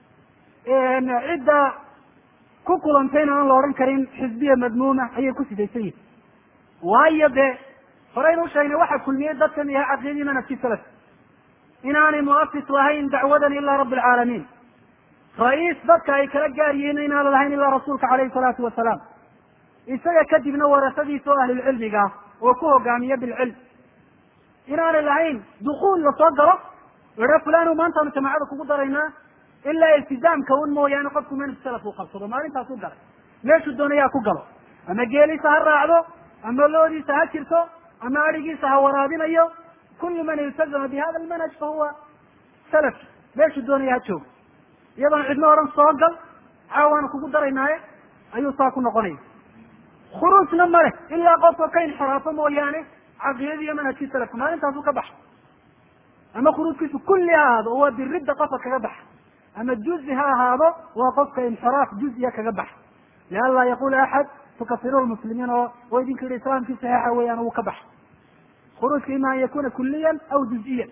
Speaker 1: cidda ku kulantayna aan la odhan karin xizbiya madmuuma ayay ku sifaysan yihin. waayo dee horaynu usheegnay waxa kulmiyey dadkan yahay caqiidadii manhajkii salaf, inaanay muasis lahayn dacwadan ilaa rabi alcaalamiin. ra-iis dadka ay kala gaar yihiin inaan lahayn ilaa rasuulka calayhi salaatu wasalaam. isaga kadibna warasadiisa oo ahlulcilmiga ah oo ku hogaamiya bilcilm. inaanay lahayn dukuul lasoo galo aa fulano maantaanu jamaacada kugu daraynaa ilaa iltizaamka un mooyaane qofku manhaj salaf uu qabsado maalintaas u galay, meeshuu doonayaa ku galo, ama geeliisa ha raacdo, ama loodiisa ha jirto, ama arigiisa ha waraabinayo. kullu man iltazama bi hada almanhaj fahuwa salaf, meeshuu doonaya ha joogo, iyadoon cidno odhan soo gal caawaanu kugu daraynaaye ayuu saa ku noqonaya. khuruujna ma leh ilaa qofka ka inxiraafo mooyaane caqiidadii iyo manhajkii salafka, maalintaasuu ka baxa. ama khuruujkiisu kulli ha ahaado oo waa biridda qofka kaga baxa, ama juzi ha ahaado waa qofka inxiraaf juziya kaga baxa. lianlaa yaqula axad tukafiru lmuslimiin oo idinka yihi islaamkii saxiixa weeyaan wuu ka baxa. khuruujka ima an yakuna kuliyan aw juziyan.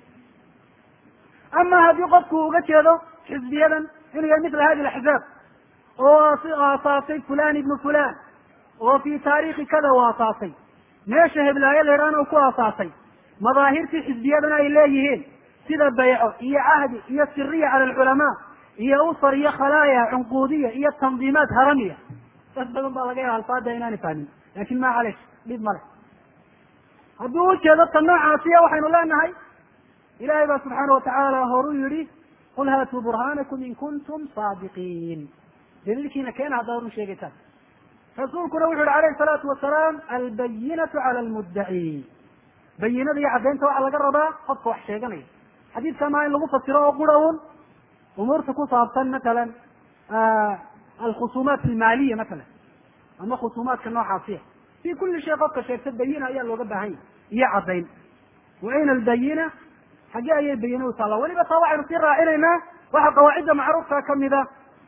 Speaker 1: ama haddii qofku uga jeedo xizbiyadan inuu yahay mila hadi axzaab oo aasaasay fulan ibnu fulan oo fi taarikhi kada u aasaasay, meesha heblaayo leeraan oo ku aasaasay, madaahirtii xizbiyadana ay leeyihiin sida bayco iyo cahdi iyo siriya cala alculamaa iyo usar iyo khalaaya cunquudiya iyo tandiimaat haramiya. dad badan baa laga yaha alfaada inaanay fahmin, lakin ma caleyh dhib male. hadduu ujeedo ta noocaasiya waxaynu leenahay ilahay baa subxaana watacaala horuu yihi qul haatuu burhaanakum in kuntum saadiqiin. daliilkiina keena haddaad run sheegaysaan. rasuulkuna wuxu yihi alayhi salaatu wasalaam albayinatu cala almuddaci. bayinada iyo caddaynta waxaa laga rabaa qofka wax sheeganaya. xadiidka maa in lagu fasiro oo qura un umuurta ku saabsan matalan alkhusuumaat almaaliya matalan ama khusuumaadka noocaasiya. fi kuli shay qofka sheegta bayina ayaa looga baahan yahay iyo caddayn. wa ayna albayina, xaggee ayay bayina u taallaa? weliba taa waxaynu sii raacinaynaa waxa qawaacidda macruufka kamida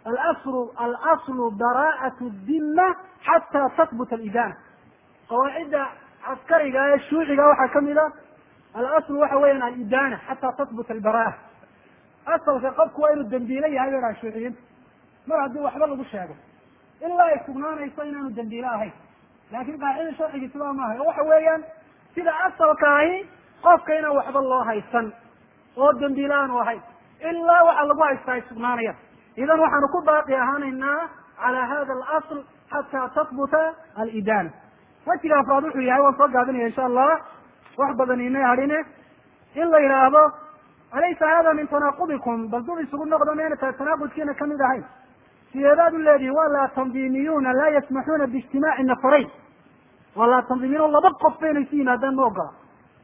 Speaker 1: alaslu baraa'atu dimma xataa tahbuta alidaana. qawaacidda caskariga ee shuuciga waxaa kamida alaslu waxa weeyaan alidaana xataa tahbuta albara'a. asalka qofku waa inuu dambiile yahay bay dhaha shuuciyiinta, mar haddii waxba lagu sheego ilaa ay sugnaanayso inaanu dambiile ahayn. laakin qaacida sharcigi sidaa maaha, oo waxa weeyaan sida asalka ahi qofka inaan waxba loo haysan oo dambiile aanu ahayn ilaa waxa lagu haystaa ay sugnaanayaan. idan waxaanu ku baaqi ahaanaynaa cala hada alasl xataa tahbuta alidaana. wajiga afraad wuxuu yahay, waan soo gaabinaya insha allah, wax badan inay hadhine, in la yidhaahdo alaysa hada min tanaaqubikum, bal dub isugu noqdo mayna tahay tanaaqudkiina kamid ahayn. sideedaad u leedihin waa laa tandiimiyuuna laa yasmaxuuna biijtimaaci nafarayn, waa laa tandiimiyuun laba qof bayna isu yimaadaan ma ogola.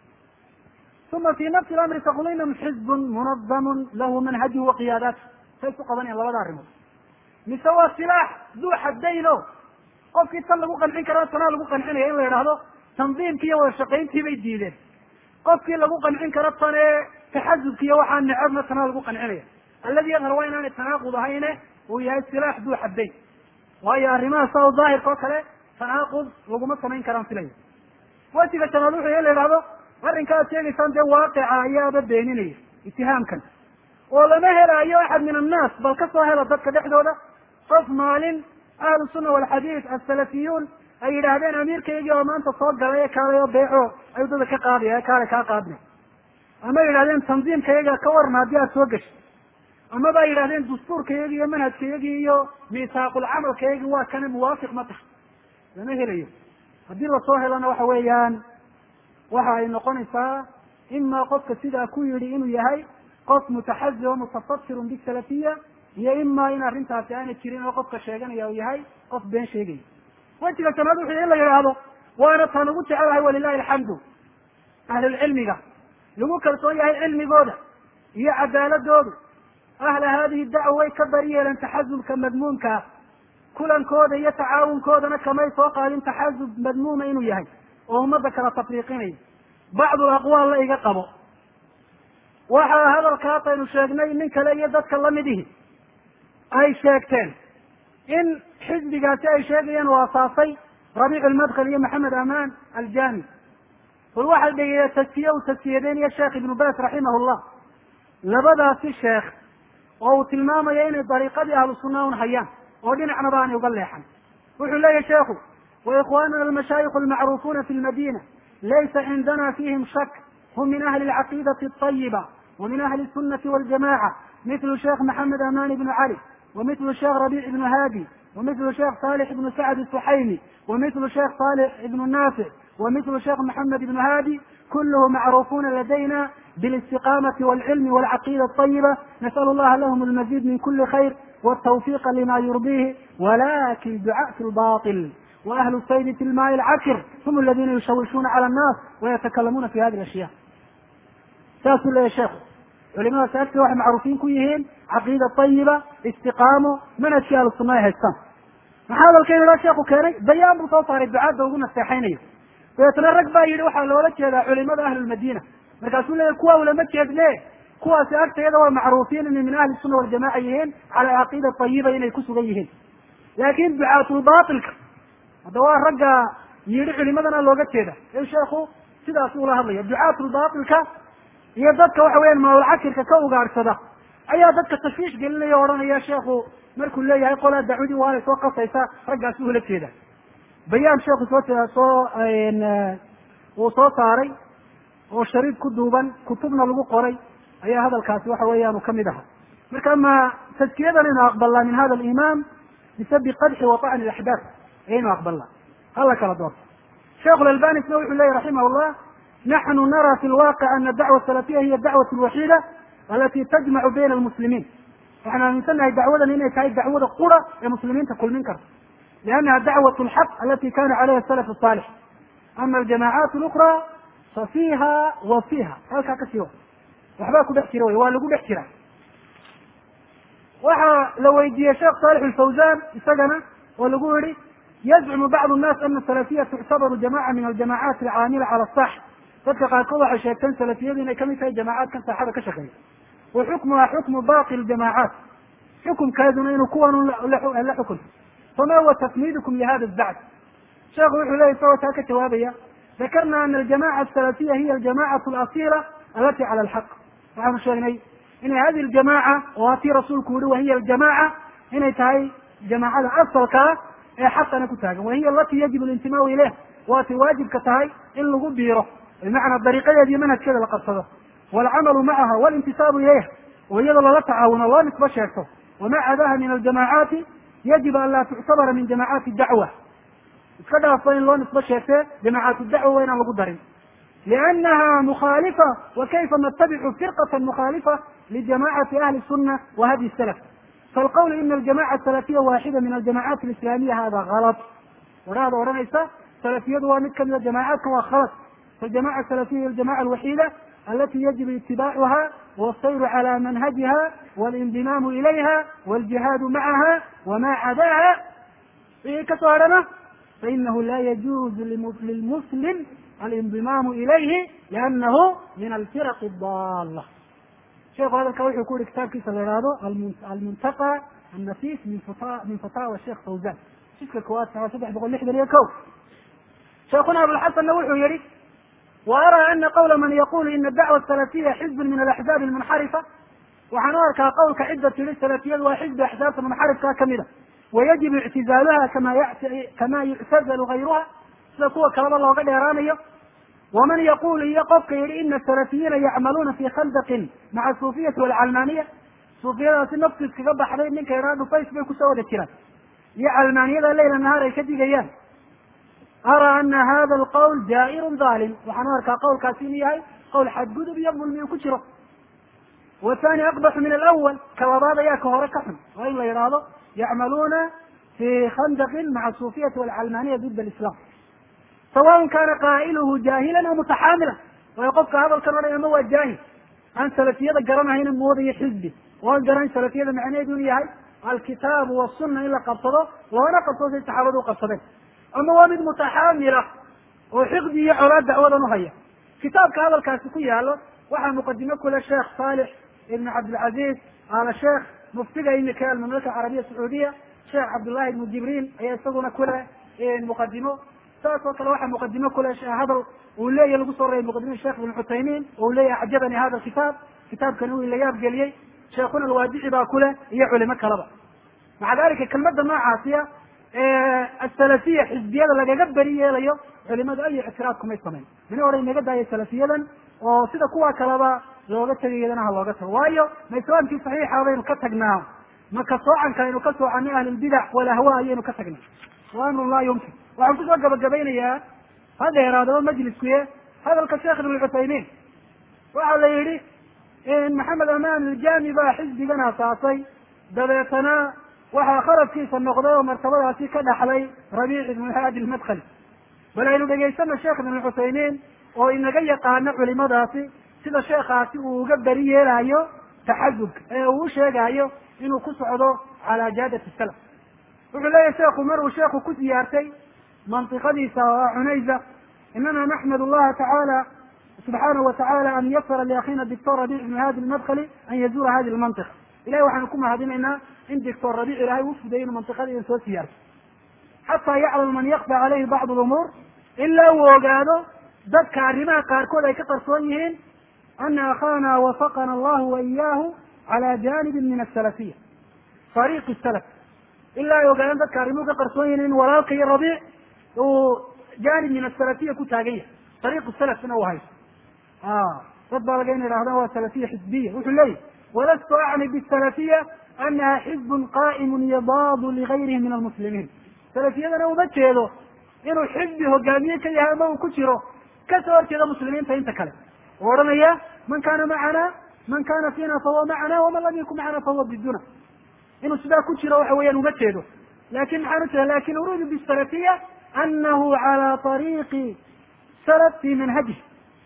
Speaker 1: uma fi nafsi lamri taqulu inahum xizbun munadamun lahu manhajuhu wa qiyaadaatu. say isu qabanayaan labada arrimood? mise waa silaax duu xadayno qofkii tan lagu qancin karaa tanaa lagu qancinaya, in la yidhaahdo tandiimkii iyo wada shaqayntii bay diideen, qofkii lagu qancin karo tan ee taxasubki iyo waxaa necabna tanaa lagu qancinaya. alladii yadhar waa inaanay tanaaqud ahayne uu yahay silaax duu xadayn, waayo arrimaha saa daahirka oo kale tanaaqud laguma samayn karaan filaya. wajiga shanaad wuxuu in la yidhahdo arrinka aad sheegaysaan dee waaqica ayaaba beeninaya itihaamkan, oo lama helaayo axad min annaas, bal ka soo hela dadka dhexdooda qof maalin ahlu sunna walxadiid asalafiyuun ay yidhaahdeen amiirkaygii oo maanta soo galay ee kaalay oo beeco ay waddada ka qaadaya ee kaalay kaa qaadnay, ama yidhahdeen tandiimkayaga ka waran haddii aad soo gashay, amaba ay yidhahdeen dastuurkayagii iyo manhajkayagii iyo miisaaqulcamalkayagii waa kana muwaafiq ma tahay. lama helayo. haddii lasoo helana waxa weeyaan waxa ay noqonaysaa ima qofka sidaa ku yidhi inuu yahay qof mutaxazi o mutafatirun bisalafiya, iyo ima in arrintaasi aanay jirin oo qofka sheeganaya uu yahay qof been sheegaya. wajiga shanaad wuxuu in la yidhaahdo waana taan ugu jecelahay walilahi alxamdu, ahlulcilmiga lagu kalsoon yahay cilmigooda iyo cadaaladoodu, ahla hadihi dacwa way ka bari yeeleen taxasubka madmuumkaa, kulankooda iyo tacaawunkoodana kamay soo qaadin taxasub madmuuma inuu yahay oo ummadda kala tafriiqinaya. bacdu aqwaal la iga qabo waxaa hadalkaas aynu sheegnay nin kale iyo dadka lamidihi ay sheegteen in xisbigaasi ay sheegayeen uu asaasay rabiic almadkhal iyo maxamed amaan aljami. bal waxay dhegeyeen taskiye uu taskiyadeen iyo sheekh ibnu bas raximahullah, labadaasi sheekh oo uu tilmaamaya inay dariiqadii ahlu sunna un hayaan oo dhinacnaba aanay uga leexan. wuxuu leeyahy sheekhu waikhwanuna almashaayikh almacruufuna fi lmadina laysa cindana fihim shak, hum min ahli alcaqiidati alطayiba ومن أهل السنة والجماعة مثل الشيخ محمد أمان بن علي، ومثل الشيخ ربيع بن هادي، ومثل الشيخ صالح بن سعد السحيمي، ومثل الشيخ صالح بن النافع، ومثل الشيخ محمد بن هادي، كله معروفون لدينا بالاستقامة والعلم والعقيدة الطيبة، نسأل الله لهم المزيد من كل خير والتوفيق لما يرضيه، ولكن دعاة الباطل وأهل الصيد في الماء العكر هم الذين يشوشون على الناس ويتكلمون في هذه الأشياء. ساسوا له يا شيخ culimada saabta waxay macruufiin ku yihiin caqiida tayiba, istiqaamo, manhajkii ahlusunna ay haystaan. maxaa hadalkaynu ilaa sheeku keenay bayaan buu soo saaray ducaadda ugu naseexaynayo. dabeetna rag baa yidhi waxaa loola jeedaa culimada ahlulmadiina, markaasuu leeyahy kuwa ulama jeedne, kuwaasi agtayada waa macruufiin inay min ahli sunna waljamaca yihiin cala caqiida tayiba inay ku sugan yihiin. laakin ducaatulbaatilka hadda waa ragga yidhi culimadana looga jeeda ee sheekhu sidaas ula hadlaya. ducaatulbaatilka iyo dadka waxa weyan mawlcakirka ka ugaadhsada ayaa dadka tashwiish gelinaya o odhanaya sheekhu markuu leeyahay qolaa dacwadii waanay soo qasaysa raggaasi ula jeeda. bayaan sheekhu uu soo saaray oo shariid ku duuban kutubna lagu qoray ayaa hadalkaasi waxa weeyaan kamid aha. marka ma taskiyadan inu aqbalnaa min hada alimaam mise biqadxi wa طacni alaxdaaf ayaynu aqbalnaa? hala kala doorto. sheekhu lalbani isna wuxuu leyahy raximahullah نحن نرى في الواقع أن الدعوة السلفية هي الدعوة الوحيدة التي تجمع بين المسلمين. احنا نسميها دعوة إنها هي دعوة قرى المسلمين تقول منكر، لأنها دعوة الحق التي كان عليها السلف الصالح. أما الجماعات الأخرى ففيها وفيها halkaa ka sii waxbaa ku dhex jira wy waa lagu dhex jira. waxaa la weydiiyey sheekh صالح الفوزان isagana oo lagu yihi يزعم بعض الناس أن السلفية تعتبر جماعة من الجماعات العاملة على الصح. dadka qaarkood waxay sheegteen salafiyadu inay kamid tahay jamaacadkan saaxada ka shaqeeya وxukmuha xukmu baqi الجamاعات xukumkeeduna inuu kuwan la xukun. fama huwa تفنيdكم لhada الزعم. sheekhu wuxuu leya isagoo taa ka jawaabaya ذakarna أن الجamاعة السلفية hiy الجamاعة الأصيلة التي على الحق. waxaanu sheegnay inay hadi الجamاعة oo tii rasuulku yihi wahiy الجamاعة inay tahay jamaacada asalkaa ee xaqana ku taagan wahiy alati yajib اlintimaau ilayh waati waajibka tahay in lagu biiro bimacnaa dariiqadeeda iyo manhajkeeda la qabsado waalcamalu macaha walintisaabu ilayha oo iyadoo lala tacaawuno loo nisbo sheegto wama cadaha min aljamaacaati yajib an laa tuctabara min jamacaati dacwa iska dhaafo in loo nisbo sheegtee jamacaat dacwa waa inaan lagu darin liannaha mukhaalifa wa kayfa natabicu firqata mukhaalifa lijamacati ahli sunna wa hadi salaf فالقول إن الجماعة السلفية واحدة من الجماعات الإسلامية هذا غلط. وهذا ورنيسا سلفية ومثل من الجماعات هو خلط. فالجماعة السلفية هي الجماعة الوحيدة التي يجب اتباعها والسير على منهجها والانضمام إليها والجهاد معها وما عداها كسرنا فإنه لا يجوز للمسلم الانضمام إليه لأنه من الفرق الضالة. شيخ هذا الكويح يقول كتاب كيس المنتقى النفيس من فتاوى الشيخ فوزان. شيخ الكوات سبح بقول لحظة ليكو. شيخنا أبو الحسن نوح يري وأرى أن قول من يقول إن الدعوة السلفية حزب من الأحزاب المنحرفة وحنوار كقول كعدة للسلفية وحزب أحزاب منحرفة كاملة ويجب اعتزالها كما يعتزل غيرها سلكوا كلام الله وقد يرانيه. ومن يقول يقف إن السلفيين يعملون في خندق مع الصوفية والعلمانية صوفية نفس كذب حبيب منك يرادوا فيسبوك سوى الكلام يا علمانية الليل النهار يكدي جيان. أرى أن هذا القول جائر ظالم وحنوار كقول كاسيني هاي قول حد قدب يظلم من كشره والثاني أقبح من الأول كوابا يا كهركهم وإلا يرادوا يعملون في خندق مع الصوفية والعلمانية ضد الإسلام سواء كان قائله جاهلا أو متحاملا ويقف هذا الكلام هو الجاهل عن سلفية قرنا هنا موضي حزبي وأن قرن سلفية معنى دوني هاي الكتاب والسنة إلا قبصده وأنا قبصده التحرض قبصده أما وامد متحاملة وحقدي عراد دعوة نهية كتاب هذا الكاسكية هذا وحن مقدمة كل الشيخ صالح ابن عبد العزيز على الشيخ مفتي إنك المملكة العربية السعودية شيخ عبد الله بن جبريل يستغلون كل المقدمة سأصل كل واحد مقدمة كل هذا ولا يلقوا صورة مقدمة الشيخ ابن الحسينين ولا أعجبني هذا الكتاب كتاب كانوا اللي ياب قال شيخنا الوادعي باكله هي علماء كلام. مع ذلك كلمة ما عاصية السلفية حزبية لقى قبرية ليو علماء أي اعتراضكم يسمين من أوري نقد هي سلفية وسيدا قوة كلام لو قلت لي لنا الله قلت وايو ما يسوان في صحيح هذا نكتقناه ما كسوعا كانوا كسوا عن أهل البدع والأهواء نكتقنا وأمر الله يمكن وعن كل وقت قبين يا هذا إرادة المجلس كويه هذا الشيخ ابن العثيمين وعلى يري إن محمد أمان الجانب حزب لنا صاصي دبيتنا وحا خرج كيس النقضاء ومرتبطها في كذا حلي ربيع بن هادي المدخل بل إنه بقى يسمى الشيخ ابن العثيمين وإن جاي قانع لماذا في سيدا الشيخ وقبريه لايو تحزب وشيخ ايو إنه كسعده على جادة السلف وقال لا يا شيخ عمر وشيخ كسيارتي منطقة سواء عنيزة إننا نحمد الله تعالى سبحانه وتعالى أن يسر لأخينا الدكتور ربيع بن هادي المدخلي أن يزور هذه المنطقة إلهي وحنكم هذين إن الدكتور ربيع إلهي وفد دين المنطقة دي ينسوا سيارته حتى يعلم من يخفى عليه بعض الأمور إلا هو قالوا ذكر رما قاركو ذي كتر صويهين أن أخانا وفقنا الله وإياه على جانب من السلفية طريق السلف إلا هو قالوا ذكر رما كتر صويهين وراك يا ربيع وجانب من السلفية كتاقية طريق السلف من هو هاي رد على جانب هذا هو سلفية حزبية وش الليل ولست أعني بالسلفية أنها حزب قائم يضاد لغيره من المسلمين سلفية أنا وبتشيله إنه حزبه قامية كي هذا وكشره كسر كذا مسلمين فإنت كلام ورمي من كان معنا من كان فينا فهو معنا ومن لم يكن معنا فهو ضدنا إنه سبا كشره وحويا وبتشيله لكن أريد بالسلفية أنه على طريق سلف في منهجه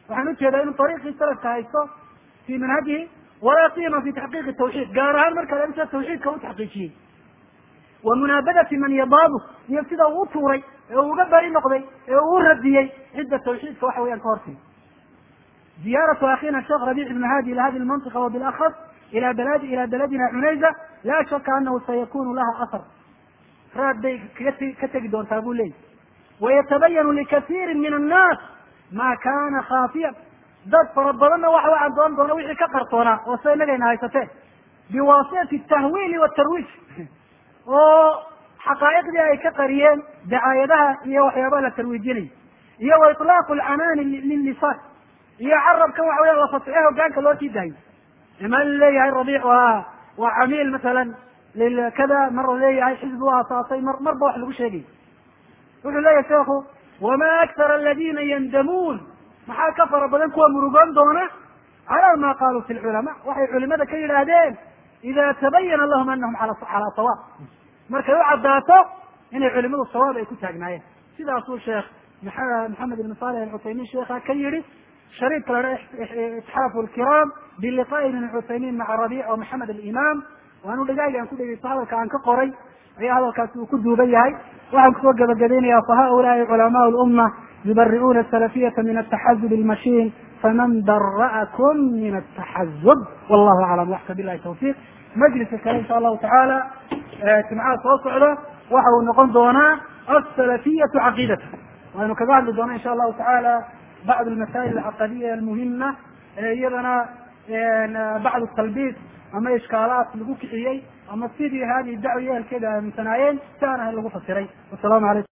Speaker 1: waxaan ujeedaa inuu ariiqii salafka haysto fi manhajihi walaa siyama fi taxqiiqi tawxiid, gaar ahaan marka la tawxiidka u taxqiijiyey wa munaabadati man yadaabu, iyo sida uu utuuray ee uu uga bari noqday ee uu radiyey cidda tawxiidka waxa weyaan ka hortay. ziyaaratu akhina sheekh rabic ibn hadi ila hadi lmantiqa wabilakhas ila beladina cunayza laa shaka anahu sayakunu laha athar, raad bay ka tegi doontaa buu leeyay. wayatabayanu likasiirin min annaas ma kana khaafiyan, dad fara badanna waxa u cadoon doona wixii ka qarsoonaa oo sida inagayna haysatee biwaasitati tahwiili watarwiij, oo xaqaa'iqdii ay ka qariyeen dacaayadaha iyo waxyaabaha la tarwiijinay, iyo wa itlaaqu alcanaani lillisaan, iyo carabka waxa weya la fatxe hogaanka loo sii daayo. ima leeyahay rabiic waa camiil masalan lilkada, mar leeyahay xisbi u asaasay, marba wax lagu sheegay. wuxuu leeyahay sheekhu wama aktara aladina yandamuun, maxaa ka fara badan kuwa murugoon doona calaa ma qaaluu fi lculamaa, waxay culimada ka yidhaahdeen ida tabayana lahum anahum calaa sawaab, markay u caddaato inay culimadu sawaab ay ku taagnaayeen. sidaasuu sheekh maxamed ibn salih alcusaymin sheekha ka yihi shariidka la itxaafu lkiraam biliqaa'i ibn cusaymin maca rabiic o maxamed alimaam, waanu dhagaaga aan ku dhegeysto hadalka aan ka qoray ayaa hadalkaasi uu ku duuban yahay. waxaan kusoo gabagabeynaya fahaulaai culamaa lumma yubari'uuna asalafiyata min ataxazub almashiin faman bara'akum min ataxazub, wallahu aclam, waxka bilahi tawfiiq. majliska kale insha allahu tacaala jimcaha soo socda waxa uu noqon doonaa asalafiyatu caqiidata, waynu kaga hadli doona insha allahu tacaala bacd almasaa'il alcaqadiya almuhima, iyadana bacd talbiis ama ishkaalaat lagu kiciyey ama sidii hadihi dacwa yeelkeeda aaminsanaayeen si aan ahayn lagu fasiray. wasalaamu calaykum.